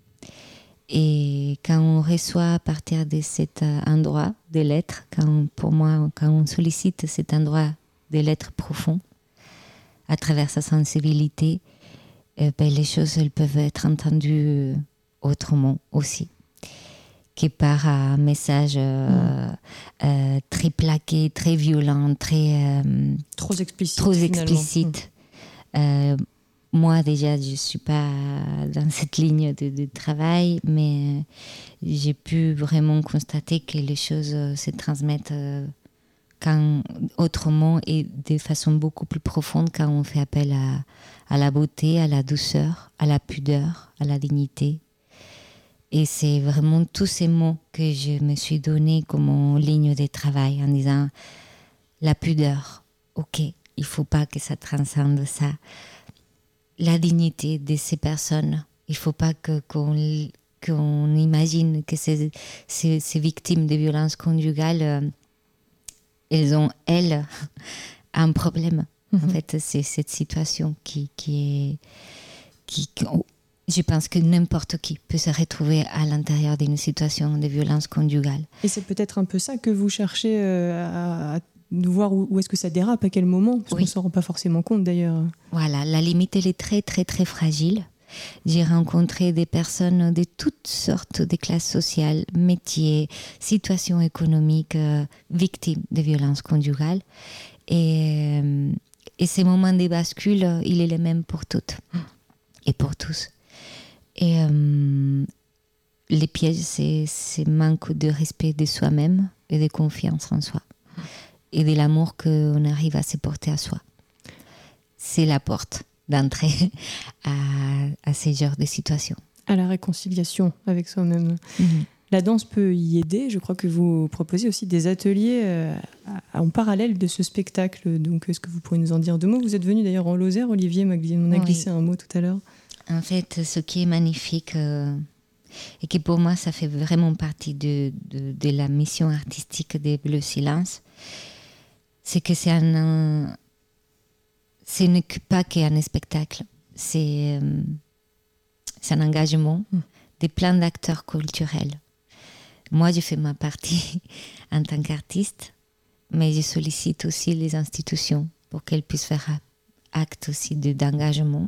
Et quand on reçoit à partir de cet endroit de l'être, quand, pour moi, quand on sollicite cet endroit de l'être profond, à travers sa sensibilité, euh, ben, les choses elles peuvent être entendues autrement aussi. Qui par un message euh, mmh. euh, très plaqué, très violent, très... Euh, trop explicite. Trop explicite. Mmh. Euh, moi, déjà, je ne suis pas dans cette ligne de, de travail, mais j'ai pu vraiment constater que les choses se transmettent euh, quand, autrement et de façon beaucoup plus profonde quand on fait appel à, à la beauté, à la douceur, à la pudeur, à la dignité. Et c'est vraiment tous ces mots que je me suis donné comme ligne de travail en disant la pudeur, ok, il ne faut pas que ça transcende ça. La dignité de ces personnes, il ne faut pas que, qu'on, qu'on imagine que ces, ces, ces victimes de violences conjugales, euh, elles ont, elles, un problème. Mm-hmm. En fait, c'est cette situation qui, qui est... Qui, qui, je pense que n'importe qui peut se retrouver à l'intérieur d'une situation de violence conjugale. Et c'est peut-être un peu ça que vous cherchez euh, à, à voir où, où est-ce que ça dérape, à quel moment, parce oui. qu'on ne s'en rend pas forcément compte d'ailleurs. Voilà, la limite elle est très très très fragile. J'ai rencontré des personnes de toutes sortes de classes sociales, métiers, situations économiques, euh, victimes de violences conjugales. Et, euh, et ces moments de bascule, il est le même pour toutes et pour tous. Et euh, les pièges, c'est, c'est manque de respect de soi-même et de confiance en soi. Et de l'amour qu'on arrive à se porter à soi. C'est la porte d'entrée à, à ces genres de situations. À la réconciliation avec soi-même. Mm-hmm. La danse peut y aider. Je crois que vous proposez aussi des ateliers euh, en parallèle de ce spectacle. Donc, est-ce que vous pourriez nous en dire deux mots ? Vous êtes venu d'ailleurs en Lozère, Olivier m'a on a oui. glissé un mot tout à l'heure. En fait, ce qui est magnifique euh, et qui pour moi, ça fait vraiment partie de, de, de la mission artistique des Bleu Silence, c'est que c'est un, un ce n'est pas qu'un spectacle, c'est, euh, c'est un engagement mmh. de plein d'acteurs culturels. Moi, je fais ma partie en tant qu'artiste, mais je sollicite aussi les institutions pour qu'elles puissent faire acte aussi de, d'engagement.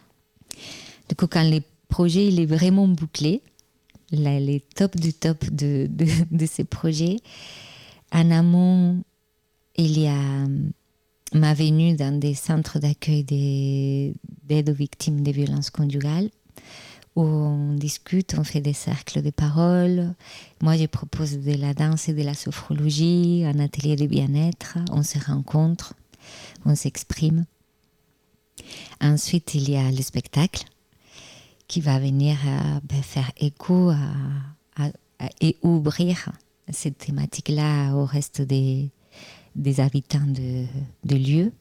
Du coup, quand le projet il est vraiment bouclé, là, les top du top de, de, de ces projets, en amont, il y a ma venue dans des centres d'accueil des, d'aide aux victimes de violences conjugales, où on discute, on fait des cercles de parole. Moi, je propose de la danse et de la sophrologie, un atelier de bien-être, on se rencontre, on s'exprime. Ensuite, il y a le spectacle, qui va venir euh, ben, faire écho à, à, à, et ouvrir cette thématique-là au reste des, des habitants de, de lieu.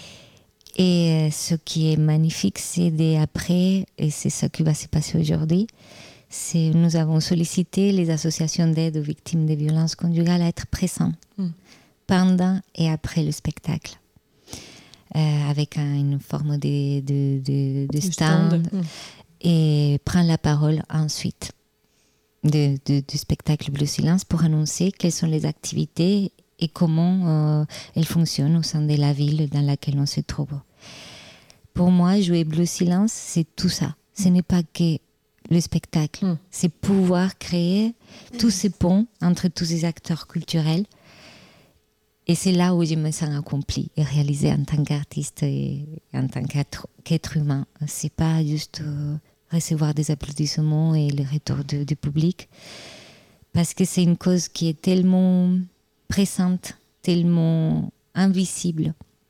Et ce qui est magnifique, c'est d'après, et c'est ce qui va se passer aujourd'hui, c'est nous avons sollicité les associations d'aide aux victimes de violences conjugales à être présents mmh. pendant et après le spectacle. Euh, avec un, une forme de, de, de, de stand, stand. Mmh. Et prendre la parole ensuite de, de, du spectacle Bleu Silence pour annoncer quelles sont les activités et comment euh, elles fonctionnent au sein de la ville dans laquelle on se trouve. Pour moi, jouer Bleu Silence, c'est tout ça. Ce n'est pas que le spectacle, mmh. c'est pouvoir créer tous ces ponts entre tous ces acteurs culturels. Et c'est là où je me sens accomplie et réalisée en tant qu'artiste et en tant qu'être, qu'être humain. C'est pas juste euh, recevoir des applaudissements et le retour de, du public, parce que c'est une cause qui est tellement présente, tellement invisible.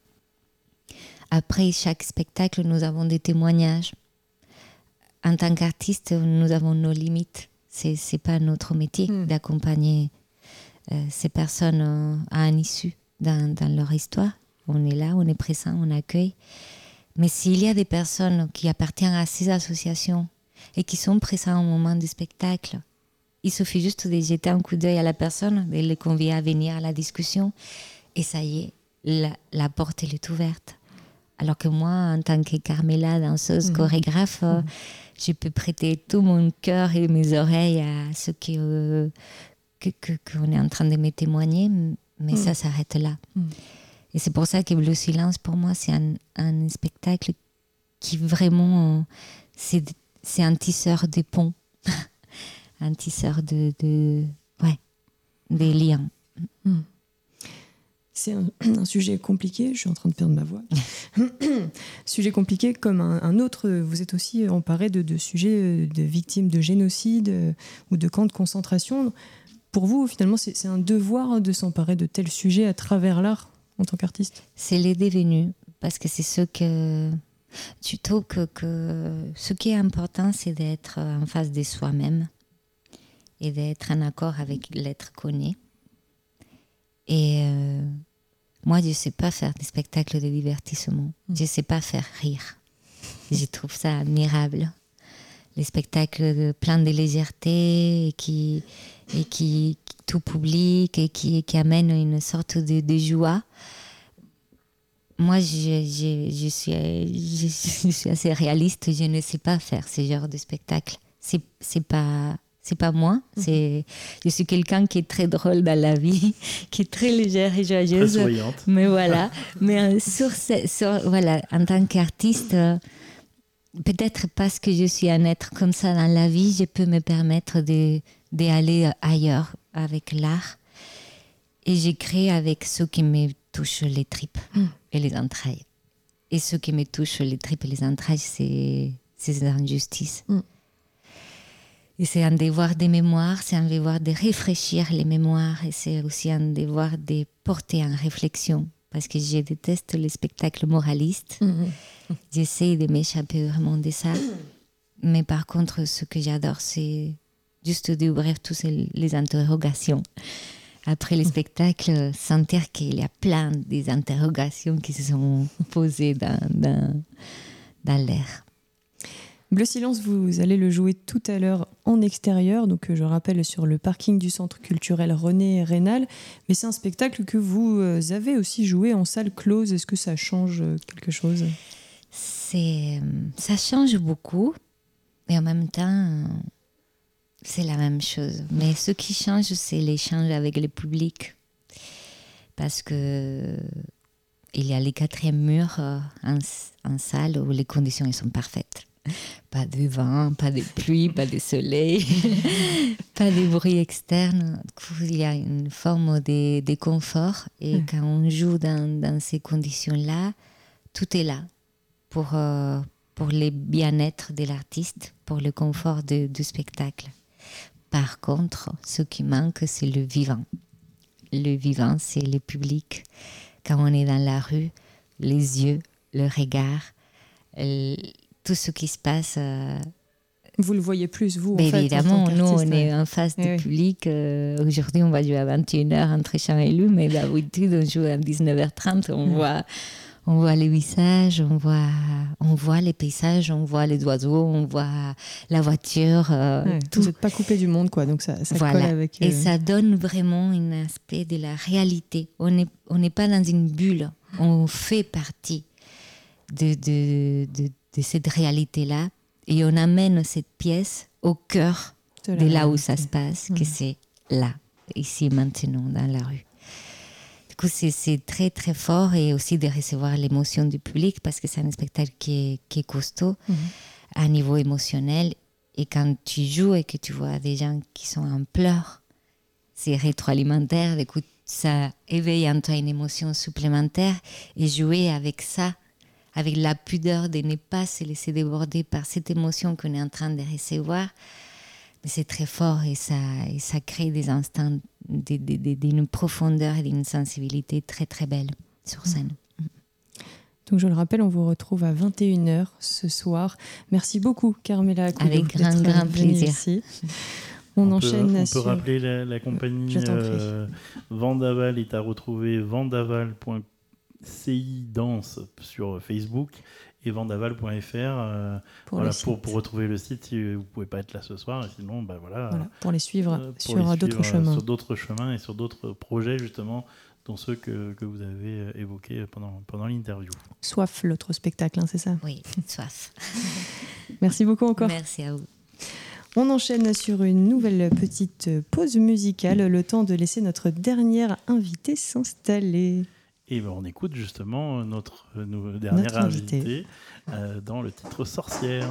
Après chaque spectacle, nous avons des témoignages. En tant qu'artiste, nous avons nos limites. C'est, c'est pas notre métier mmh. d'accompagner Euh, ces personnes euh, à une issue dans, dans leur histoire. On est là, on est présent, on accueille. Mais s'il y a des personnes qui appartiennent à ces associations et qui sont présentes au moment du spectacle, il suffit juste de jeter un coup d'œil à la personne, de les convier à venir à la discussion, et ça y est, la, la porte elle est ouverte. Alors que moi, en tant que Carmela, danseuse, mmh. chorégraphe, mmh. je peux prêter tout mon cœur et mes oreilles à ce qui... Euh, Que, que, qu'on est en train de me témoigner, mais mmh. ça s'arrête là. Mmh. Et c'est pour ça que Bleu Silence, pour moi, c'est un, un spectacle qui vraiment, c'est, c'est un tisseur de ponts, un tisseur de, de, ouais, des liens. Mmh. C'est un, un sujet compliqué, je suis en train de perdre ma voix. Sujet compliqué comme un, un autre, vous êtes aussi emparé de, de sujets de victimes de génocide euh, ou de camps de concentration. Pour vous, finalement, c'est, c'est un devoir de s'emparer de tels sujets à travers l'art en tant qu'artiste? C'est les devenus, parce que c'est ce que... Tu trouves que, que ce qui est important, c'est d'être en face de soi-même et d'être en accord avec l'être connu. Et euh, moi, je ne sais pas faire des spectacles de divertissement. Je ne sais pas faire rire. Je trouve ça admirable. Les spectacles pleins de légèreté et qui, et qui, qui tout public et qui, qui amènent une sorte de, de joie. Moi, je, je, je, suis, je, je suis assez réaliste. Je ne sais pas faire ce genre de spectacle. C'est, c'est pas... C'est pas moi, c'est, je suis quelqu'un qui est très drôle dans la vie, qui est très légère et joyeuse. Très souriante. Mais voilà, mais sur, sur, voilà, en tant qu'artiste, peut-être parce que je suis un être comme ça dans la vie, je peux me permettre de, d'aller ailleurs avec l'art. Et j'écris avec ce qui me touche les tripes mm. et les entrailles. Et ce qui me touche les tripes et les entrailles, c'est ces injustices. Mm. Et c'est un devoir de mémoire, c'est un devoir de réfléchir les mémoires et c'est aussi un devoir de porter en réflexion. Parce que je déteste les spectacles moralistes. Mmh. J'essaie de m'échapper vraiment de ça. Mais par contre, ce que j'adore, c'est juste d'ouvrir toutes les interrogations. Après les spectacles, sentir qu'il y a plein d'interrogations qui se sont posées dans, dans, dans l'air. Bleu Silence, vous allez le jouer tout à l'heure en extérieur, donc je rappelle sur le parking du Centre culturel René Raynal, mais c'est un spectacle que vous avez aussi joué en salle close. Est-ce que ça change quelque chose ? c'est, Ça change beaucoup, et en même temps, c'est la même chose. Mais ce qui change, c'est l'échange avec le public, parce que il y a les quatrièmes murs en, en salle où les conditions elles sont parfaites. Pas de vent, pas de pluie, pas de soleil, pas de bruit externe. Il y a une forme de, de confort. Et mmh. quand on joue dans, dans ces conditions-là, tout est là pour, euh, pour le bien-être de l'artiste, pour le confort de, du spectacle. Par contre, ce qui manque, c'est le vivant. Le vivant, c'est le public. Quand on est dans la rue, les yeux, le regard, le, tout ce qui se passe. Euh... Vous le voyez plus, vous, en fait, évidemment, nous, on ouais. est en face oui, du oui. public. Euh, aujourd'hui, on va jouer à vingt et une heures entre chant et loup, mais d'habitude, on joue à dix-neuf heures trente. On, mmh. voit, on voit les visages, on voit, on voit les paysages, on voit les oiseaux, on voit la voiture. Euh, ouais, tout. Vous n'êtes pas coupé du monde, quoi, donc ça, ça voilà. colle avec... Euh... Et ça donne vraiment un aspect de la réalité. On n'est on n'est pas dans une bulle, on fait partie de... de, de de cette réalité-là, et on amène cette pièce au cœur de, de là où ça se passe, mmh. que c'est là, ici, maintenant, dans la rue. Du coup, c'est, c'est très, très fort, et aussi de recevoir l'émotion du public, parce que c'est un spectacle qui est, qui est costaud, mmh. à niveau émotionnel, et quand tu joues et que tu vois des gens qui sont en pleurs, c'est rétroalimentaire, du coup, ça éveille en toi une émotion supplémentaire, et jouer avec ça, avec la pudeur de ne pas se laisser déborder par cette émotion qu'on est en train de recevoir, mais c'est très fort et ça, et ça crée des instants de, de, de, d'une profondeur et d'une sensibilité très très belle sur scène. Donc je le rappelle, on vous retrouve à vingt et une heures ce soir. Merci beaucoup Carmela Couillot. Avec grand grand plaisir. Ici. On, on enchaîne peut, on sur... peut rappeler la, la compagnie euh, Vendaval est à retrouver vendaval point com. C I Danse sur Facebook et vendaval point f r euh, pour, voilà, pour, pour retrouver le site si vous ne pouvez pas être là ce soir, et sinon bah voilà, voilà, pour les suivre euh, pour sur les suivre, d'autres chemins sur d'autres chemins et sur d'autres projets justement, dont ceux que, que vous avez évoqués pendant, pendant l'interview. Soif, l'autre spectacle, hein, c'est ça ? Oui, Soif. Merci beaucoup encore. Merci à vous. On enchaîne sur une nouvelle petite pause musicale, le temps de laisser notre dernière invitée s'installer. Et ben on écoute justement notre, notre dernière notre invité, invité euh, dans le titre Sorcière.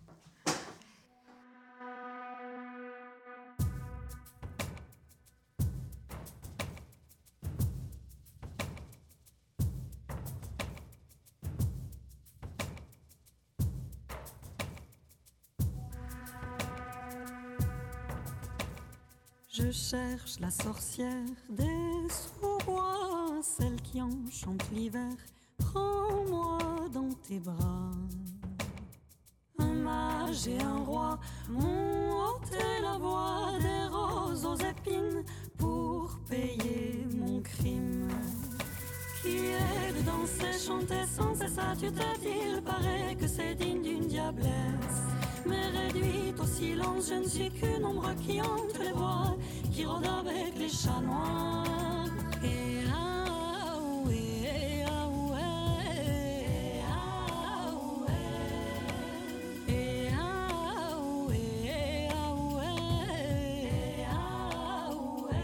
Je cherche la sorcière des sous-bois, celle qui enchante l'hiver. Prends-moi dans tes bras. Un mage et un roi m'ont ôté la voix, des roses aux épines pour payer mon crime. Qui est de danser, chanter sans cesse à tue-tête, il paraît que c'est digne d'une diablesse. Mais réduite au silence, je ne suis qu'une ombre qui hante les bois, qui rôde avec les chats noirs. Et ah, ouais, ah, ouais, ah, ouais, et ah, ouais, ah, ouais, ah, ouais.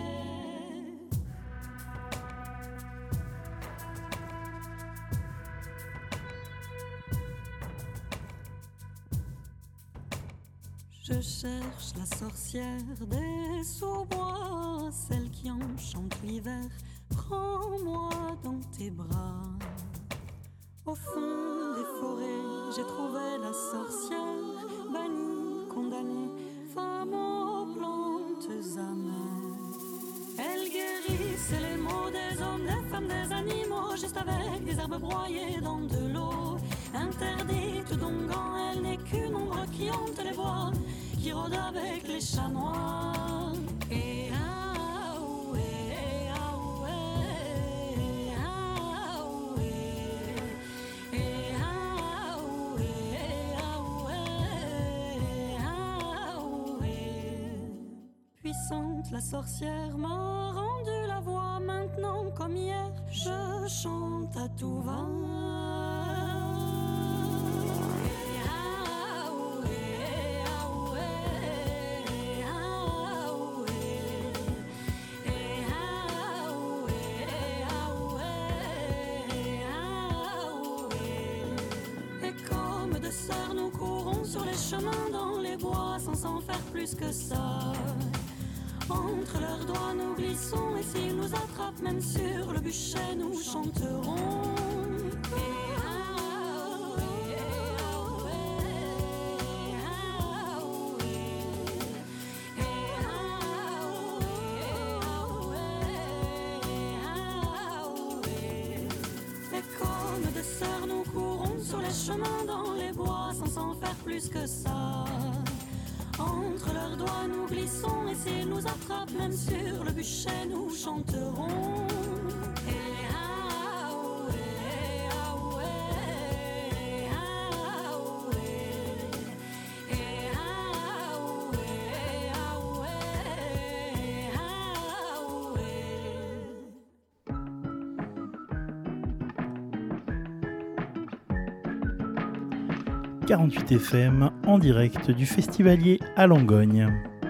Je cherche la sorcière des sous-bois, celle qui enchante l'hiver. Prends-moi dans tes bras. Au fond des forêts, j'ai trouvé la sorcière, bannie, condamnée, femme aux plantes amères. Elle guérissait les maux des hommes, des femmes, des animaux, juste avec des herbes broyées dans de l'eau. Interdite d'onguent, elle n'est qu'une ombre qui hante les bois, qui rôde avec les chats noirs. Et ah, ouais, ah, ouais, ah, ouais, et ah, ouais, ah, ouais, ah, ouais. Puissante, la sorcière m'a rendu la voix, maintenant comme hier, je chante à tout va. Chemin dans les bois sans s'en faire plus que ça. Entre leurs doigts nous glissons, et s'ils nous attrapent même sur le bûcher nous chanterons. Et ah, ouais, ah, ouais, ah, ouais, et ah, ouais, ah, ouais. Et comme des sœurs nous courons sur les chemins dans les bois sans s'en faire plus que ça. Entre leurs doigts nous glissons, et s'ils nous attrapent même sur le bûcher nous chanterons. Et ah, ouais, ah, ouais, ah, ouais, et ah, ouais, ah, ouais, ah, ouais. quarante-huit F M en direct du Festivalier à Langogne.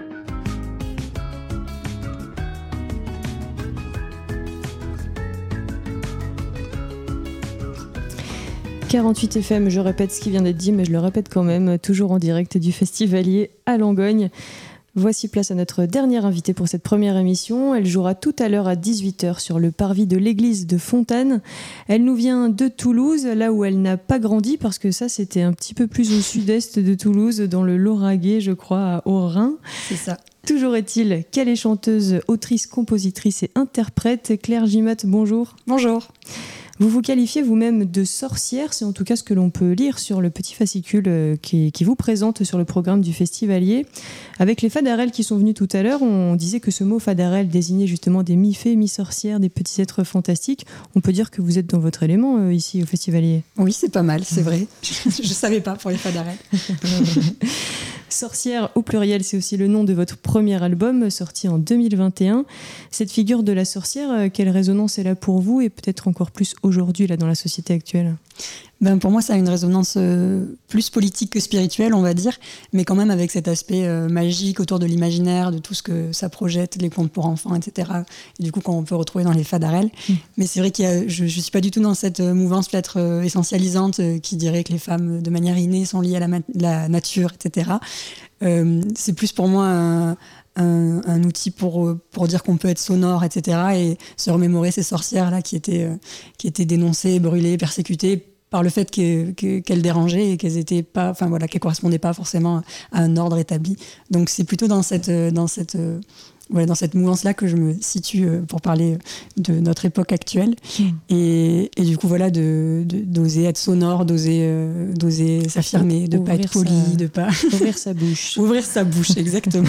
quarante-huit F M, je répète ce qui vient d'être dit, mais je le répète quand même, toujours en direct du Festivalier à Langogne. Voici place à notre dernière invitée pour cette première émission. Elle jouera tout à l'heure à dix-huit heures sur le parvis de l'église de Fontanes. Elle nous vient de Toulouse, là où elle n'a pas grandi, parce que ça, c'était un petit peu plus au sud-est de Toulouse, dans le Lauragais, je crois, à Haut-Rhin. C'est ça. Toujours est-il qu'elle est chanteuse, autrice, compositrice et interprète. Claire Gimat, bonjour. Bonjour. Vous vous qualifiez vous-même de sorcière, c'est en tout cas ce que l'on peut lire sur le petit fascicule qui, qui vous présente sur le programme du Festivalier. Avec les fadarelles qui sont venus tout à l'heure, on disait que ce mot fadarelle désignait justement des mi-fées, mi-sorcières, des petits êtres fantastiques. On peut dire que vous êtes dans votre élément euh, ici au Festivalier. Oui, c'est pas mal, c'est vrai. Je ne savais pas pour les fadarelles. Sorcière au pluriel, c'est aussi le nom de votre premier album sorti en deux mille vingt et un. Cette figure de la sorcière, quelle résonance elle a pour vous et peut-être encore plus aujourd'hui là, dans la société actuelle ? Ben, pour moi, ça a une résonance euh, plus politique que spirituelle, on va dire, mais quand même avec cet aspect euh, magique autour de l'imaginaire, de tout ce que ça projette, les contes pour enfants, et cetera. Et du coup, qu'on peut retrouver dans les fadarelles. Mmh. Mais c'est vrai que je ne suis pas du tout dans cette mouvance peut-être euh, essentialisante euh, qui dirait que les femmes, de manière innée, sont liées à la, ma- la nature, et cetera. Euh, c'est plus pour moi un, un, un outil pour, pour dire qu'on peut être sonore, et cetera. Et se remémorer ces sorcières-là qui étaient, euh, qui étaient dénoncées, brûlées, persécutées, par le fait que, que, qu'elles dérangeaient et qu'elles étaient pas, enfin voilà, qu'elles correspondaient pas forcément à un ordre établi. Donc c'est plutôt dans cette, dans cette, ouais, dans cette mouvance-là que je me situe pour parler de notre époque actuelle. Mmh. Et, et du coup voilà, de, de, d'oser être sonore, d'oser, euh, d'oser s'affirmer, de ouvrir pas être poli, sa... de pas ouvrir sa bouche. Ouvrir sa bouche, exactement.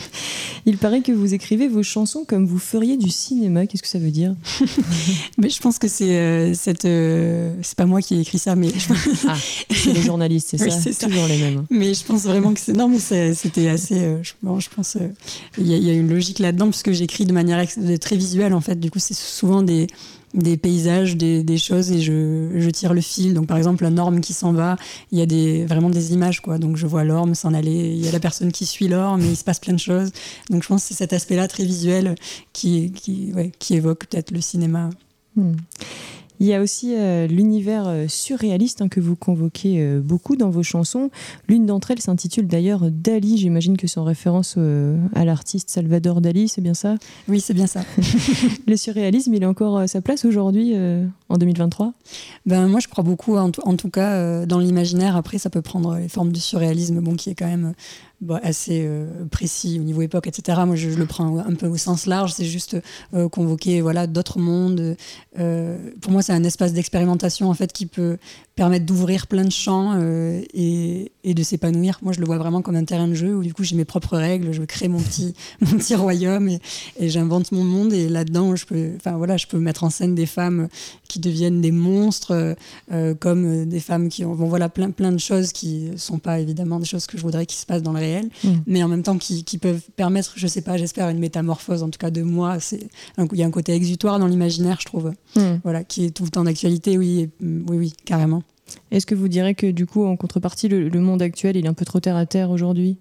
Il paraît que vous écrivez vos chansons comme vous feriez du cinéma. Qu'est-ce que ça veut dire? Mais je pense que c'est euh, cette, euh, c'est pas moi qui ai écrit ça, mais je... ah, c'est les journalistes, c'est oui, ça, c'est toujours ça. Les mêmes. Mais je pense vraiment que c'est non, mais c'est, c'était assez. Euh, je, bon, je pense il euh, y, y a une logique là-dedans parce que j'écris de manière ex- de, très visuelle en fait. Du coup, c'est souvent des des paysages, des, des choses et je, je tire le fil. Donc par exemple, un orme qui s'en va, il y a des, vraiment des images, quoi. Donc je vois l'orme s'en aller, il y a la personne qui suit l'orme, mais il se passe plein de choses. Donc je pense que c'est cet aspect-là très visuel qui, qui, ouais, qui évoque peut-être le cinéma. Hmm. Il y a aussi euh, l'univers euh, surréaliste hein, que vous convoquez euh, beaucoup dans vos chansons. L'une d'entre elles s'intitule d'ailleurs Dali. J'imagine que c'est en référence euh, à l'artiste Salvador Dali, c'est bien ça? Oui, c'est bien ça. Le surréalisme, il a encore euh, sa place aujourd'hui, euh, en deux mille vingt-trois? Ben, moi, je crois beaucoup, en, t- en tout cas, euh, dans l'imaginaire. Après, ça peut prendre les formes du surréalisme, bon, qui est quand même... Bon, assez euh, précis au niveau époque, et cetera. Moi, je, je le prends un peu au sens large. C'est juste euh, convoquer voilà, d'autres mondes. Euh, pour moi, c'est un espace d'expérimentation en fait, qui peut permettre d'ouvrir plein de champs euh, et, et de s'épanouir. Moi, je le vois vraiment comme un terrain de jeu où du coup, j'ai mes propres règles. Je crée mon petit, mon petit royaume et, et j'invente mon monde. Et là-dedans, je peux, enfin, voilà, je peux mettre en scène des femmes qui deviennent des monstres, euh, comme des femmes qui ont bon, voilà, plein, plein de choses qui ne sont pas évidemment des choses que je voudrais qu'ils se passent dans le réel. Mmh. Mais en même temps qui, qui peuvent permettre, je sais pas, j'espère une métamorphose en tout cas de moi. C'est un, il y a un côté exutoire dans l'imaginaire, je trouve, mmh. voilà, qui est tout le temps d'actualité, oui, et, oui, oui, carrément. Est-ce que vous direz que du coup, en contrepartie, le, le monde actuel, il est un peu trop terre à terre aujourd'hui?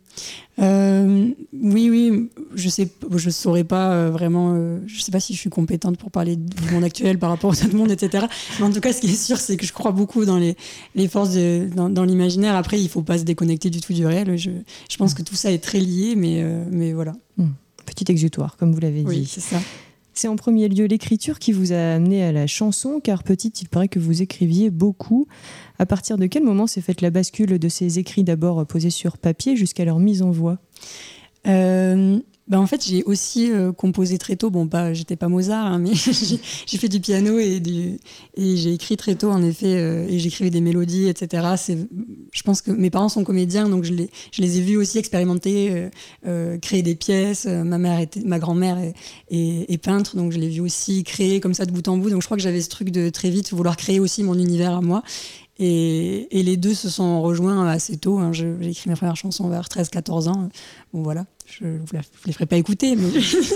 euh, Oui, oui, je sais, je saurais pas euh, vraiment, euh, je sais pas si je suis compétente pour parler du monde actuel par rapport au autre monde, et cetera. Mais en tout cas, ce qui est sûr, c'est que je crois beaucoup dans les, les forces de, dans, dans l'imaginaire. Après, il faut pas se déconnecter du tout du réel. Je, je pense que tout ça est très lié, mais, euh, mais voilà. Mmh. Petit exutoire, comme vous l'avez dit. Oui, c'est ça. C'est en premier lieu l'écriture qui vous a amené à la chanson, car petite, il paraît que vous écriviez beaucoup. À partir de quel moment s'est faite la bascule de ces écrits d'abord posés sur papier jusqu'à leur mise en voix? euh, ben En fait, j'ai aussi euh, composé très tôt. Bon, pas, j'étais pas Mozart, hein, mais j'ai, j'ai fait du piano et, du, et j'ai écrit très tôt, en effet, euh, et j'écrivais des mélodies, et cetera. C'est, je pense que mes parents sont comédiens, donc je les, je les ai vus aussi expérimenter, euh, euh, créer des pièces. Ma mère était, ma grand-mère est, est, est peintre, donc je l'ai vu aussi créer comme ça de bout en bout. Donc je crois que j'avais ce truc de très vite vouloir créer aussi mon univers à moi. Et, et les deux se sont rejoints assez tôt. Hein. Je, j'ai écrit mes premières chansons vers treize à quatorze ans. Bon, voilà. Je ne vous, vous les ferai pas écouter, mais,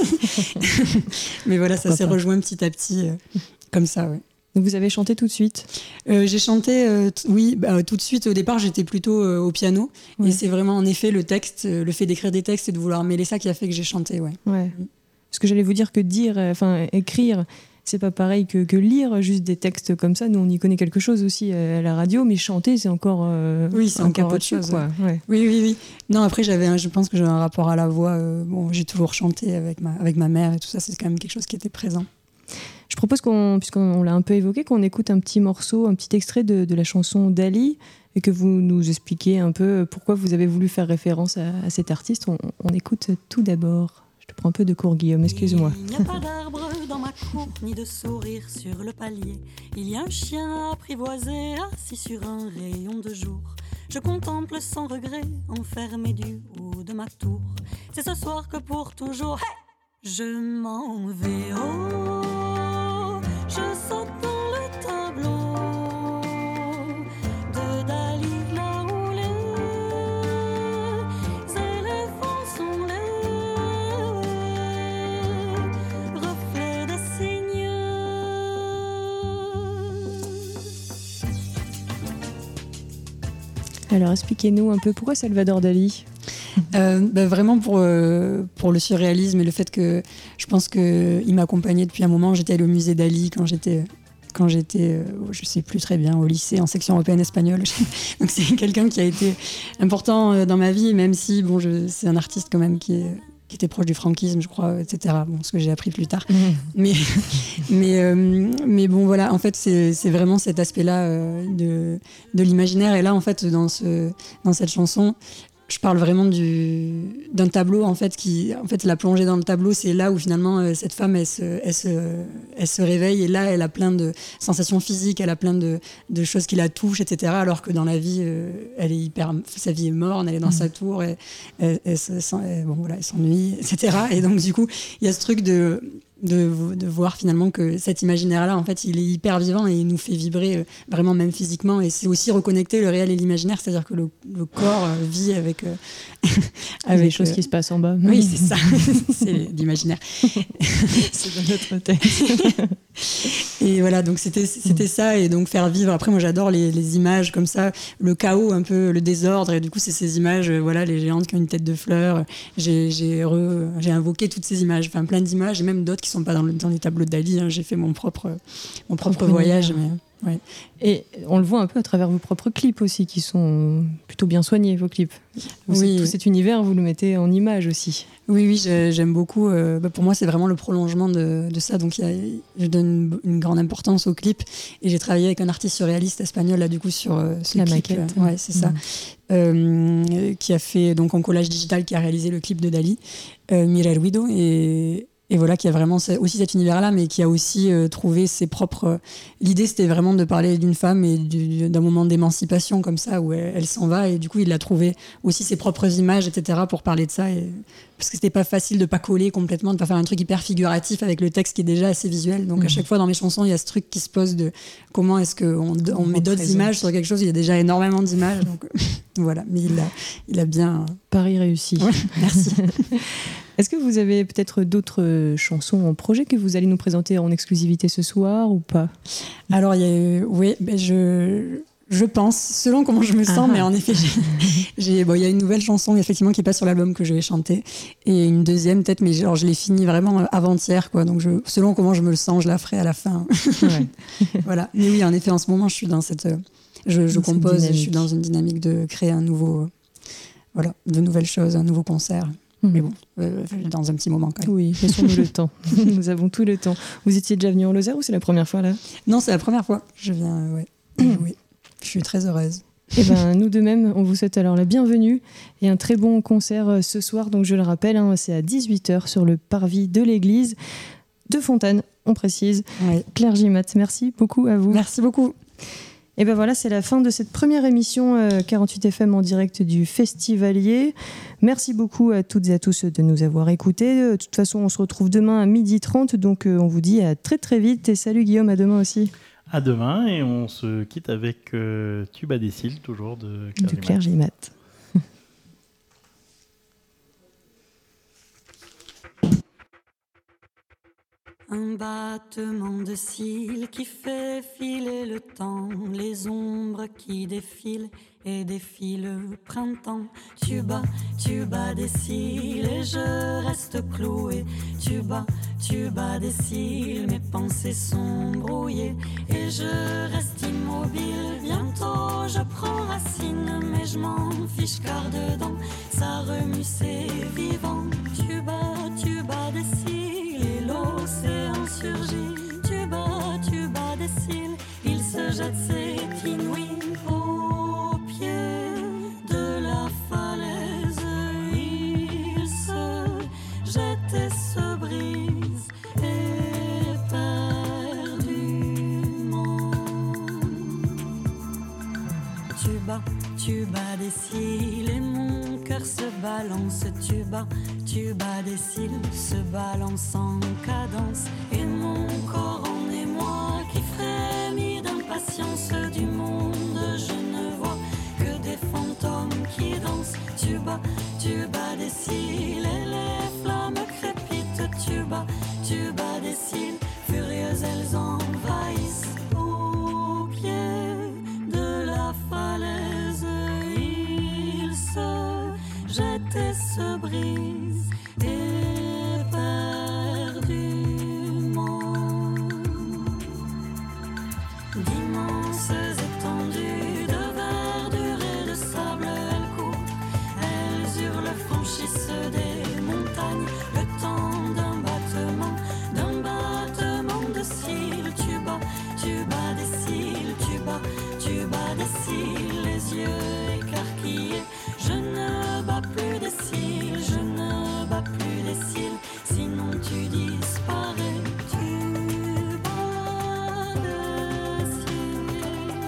mais voilà, ça Pourquoi s'est pas. rejoint petit à petit, euh, comme ça, ouais. Donc vous avez chanté tout de suite? euh, J'ai chanté, euh, t- oui, bah, tout de suite. Au départ, j'étais plutôt euh, au piano. Ouais. Et c'est vraiment, en effet, le texte, euh, le fait d'écrire des textes et de vouloir mêler ça qui a fait que j'ai chanté, ouais. Ouais. Mm. Parce que j'allais vous dire que dire, enfin, écrire... c'est pas pareil que, que lire juste des textes comme ça. Nous, on y connaît quelque chose aussi à la radio, mais chanter, c'est encore euh, oui, c'est encore autre chose. Quoi. Ouais. Oui, oui, oui. Non, après, j'avais, un, je pense que j'ai un rapport à la voix. Euh, bon, j'ai toujours chanté avec ma, avec ma mère et tout ça. C'est quand même quelque chose qui était présent. Je propose qu'on, puisqu'on l'a un peu évoqué, qu'on écoute un petit morceau, un petit extrait de, de la chanson Dali, et que vous nous expliquiez un peu pourquoi vous avez voulu faire référence à, à cet artiste. On, on écoute tout d'abord. Je te prends un peu de cours, Guillaume, excuse-moi. Il n'y a pas d'arbre dans ma cour, ni de sourire sur le palier. Il y a un chien apprivoisé, assis sur un rayon de jour. Je contemple sans regret, enfermé du haut de ma tour. C'est ce soir que pour toujours, hey, je m'en vais. Oh, je saute dans le tableau de Dali. Alors expliquez-nous un peu pourquoi Salvador Dali. euh, bah, Vraiment pour, euh, pour le surréalisme et le fait que je pense qu'il m'accompagnait depuis un moment. J'étais allée au musée Dali quand j'étais... quand j'étais, euh, je sais plus très bien, au lycée, en section européenne espagnole. Donc c'est quelqu'un qui a été important euh, dans ma vie, même si bon, je, c'est un artiste quand même qui, est, qui était proche du franquisme, je crois, et cetera. Bon, ce que j'ai appris plus tard. Mmh. Mais, mais, euh, mais bon, voilà, en fait, c'est, c'est vraiment cet aspect-là euh, de, de l'imaginaire. Et là, en fait, dans, ce, dans cette chanson, je parle vraiment du, d'un tableau, en fait, qui, en fait, la plongée dans le tableau, c'est là où finalement euh, cette femme, elle se, elle, se, elle se réveille et là, elle a plein de sensations physiques, elle a plein de, de choses qui la touchent, et cetera. Alors que dans la vie, euh, elle est hyper, sa vie est morne, elle est dans mmh. sa tour, et, elle, elle, elle, elle, bon, voilà, elle s'ennuie, et cetera. Et donc, du coup, il y a ce truc de... De, de voir finalement que cet imaginaire-là, en fait, il est hyper vivant et il nous fait vibrer euh, vraiment même physiquement. Et c'est aussi reconnecter le réel et l'imaginaire, c'est-à-dire que le, le corps euh, vit avec... Euh, avec les choses euh, qui se passent en bas. Oui, c'est ça. C'est l'imaginaire. C'est dans notre tête. Et voilà, donc c'était, c'était ça. Et donc faire vivre... Après, moi, j'adore les, les images comme ça, le chaos, un peu le désordre. Et du coup, c'est ces images, euh, voilà, les géantes qui ont une tête de fleur. J'ai, j'ai, re, j'ai invoqué toutes ces images, enfin plein d'images, et même d'autres qui sont pas dans, le, dans les tableaux de Dali. Hein. J'ai fait mon propre, mon propre voyage. Mais, ouais. Et on le voit un peu à travers vos propres clips aussi, qui sont plutôt bien soignés, vos clips. Vous, oui. Tout cet univers, vous le mettez en image aussi. Oui, oui, j'aime beaucoup. Euh, bah pour moi, c'est vraiment le prolongement de, de ça. Donc, y a, je donne une, une grande importance aux clips. Et j'ai travaillé avec un artiste surréaliste espagnol, là, du coup, sur euh, ce la clip. maquette. Euh, ouais, c'est mmh. ça. Euh, qui a fait, donc, en collage digital, qui a réalisé le clip de Dali, euh, Mireille Ruido. Et... Et voilà, qui a vraiment aussi cet univers-là, mais qui a aussi euh, trouvé ses propres... Euh, l'idée, c'était vraiment de parler d'une femme et du, d'un moment d'émancipation comme ça, où elle, elle s'en va. Et du coup, il a trouvé aussi ses propres images, et cetera, pour parler de ça. Et... Parce que c'était pas facile de pas coller complètement, de pas faire un truc hyper figuratif avec le texte qui est déjà assez visuel. Donc, mmh. à chaque fois, dans mes chansons, il y a ce truc qui se pose de comment est-ce qu'on on, on met d'autres présente. images sur quelque chose. Il y a déjà énormément d'images. Donc, voilà. Mais il a, il a bien... Pari réussi. Ouais, merci. Est-ce que vous avez peut-être d'autres chansons en projet que vous allez nous présenter en exclusivité ce soir ou pas ? Alors, il y a, oui, ben je, je pense, selon comment je me sens, ah. mais en effet, j'ai, j'ai, bon, il y a une nouvelle chanson effectivement qui passe sur l'album que je vais chanter et une deuxième peut-être, mais genre, je l'ai finie vraiment avant-hier, quoi. Donc, je, selon comment je me le sens, je la ferai à la fin. Ouais. Voilà. Mais oui, en effet, en ce moment, je suis dans cette, je, je compose, je suis dans une dynamique de créer un nouveau, voilà, de nouvelles choses, un nouveau concert. Mais bon, euh, dans un petit moment quand même. Oui, laissons-nous le temps. Nous avons tout le temps. Vous étiez déjà venu en Lozère ou c'est la première fois là ? Non, c'est la première fois. Je viens, euh, ouais. Oui. Je suis très heureuse. Eh ben, nous de même, on vous souhaite alors la bienvenue et un très bon concert ce soir. Donc je le rappelle, hein, c'est à dix-huit heures sur le parvis de l'église de Fontanes, on précise. Oui. Claire Gimat, merci beaucoup à vous. Merci beaucoup. Et ben voilà, c'est la fin de cette première émission euh, quarante-huit F M en direct du Festivalier. Merci beaucoup à toutes et à tous de nous avoir écoutés. De toute façon, on se retrouve demain à midi trente, donc euh, on vous dit à très très vite. Et salut Guillaume, à demain aussi. À demain, et on se quitte avec euh, Tuba des Cils, toujours de Claire de Claire Gimat. Un battement de cils qui fait filer le temps, les ombres qui défilent et défilent le printemps. Tu bats, tu bats des cils et je reste cloué. Tu bats, tu bats des cils, mes pensées sont brouillées et je reste immobile. Bientôt je prends racine, mais je m'en fiche car dedans ça remue, c'est vivant. Tu bats, tu bats des cils et l'océan surgit. Tu bats, tu bats des cils, il se jette, c'est inouï. Au pied de la falaise, il se jette et se brise éperdument. Tu bats, tu bats des cils et mon cœur se balance. Tu bats, tu bats des cils, se balance en cadence. Et mon corps en émoi qui frémit d'impatience du monde. Je ne vois que des fantômes qui dansent. Tu bats, tu bats des cils et les flammes crépitent. Tu bats, tu bats des cils, furieuses elles envahissent. Au pied de la falaise, d'immenses étendues de verdure et de sable, elles courent, elles hurlent, franchissent des montagnes, le temps d'un battement, d'un battement de cils. Tu bats, tu bats des cils, tu bats, tu bats des cils, les yeux écarquillés. Je ne bats plus des cils, je ne bats plus des cils, sinon tu disparais. Tu bats des cils,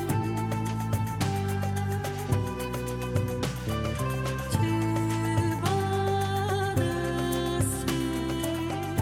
tu bats des cils,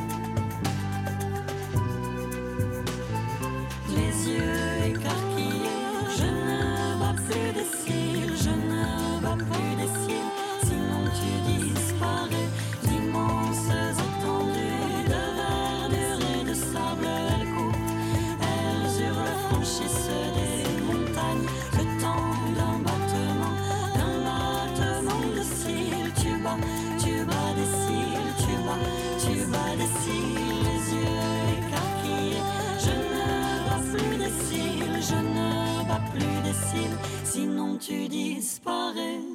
les yeux écarquillés. Je ne bats plus des cils, je ne bats plus des cils, sinon tu disparais. D'immenses étendues de verdure et de sable, elles courent, elles hurlent, franchissent des montagnes, le temps d'un battement, d'un battement de cils. Tu bats, tu bats des cils, tu bats, tu bats des cils, les yeux écarquillés. Je ne bats plus des cils, je ne bats plus des cils, sinon tu disparais.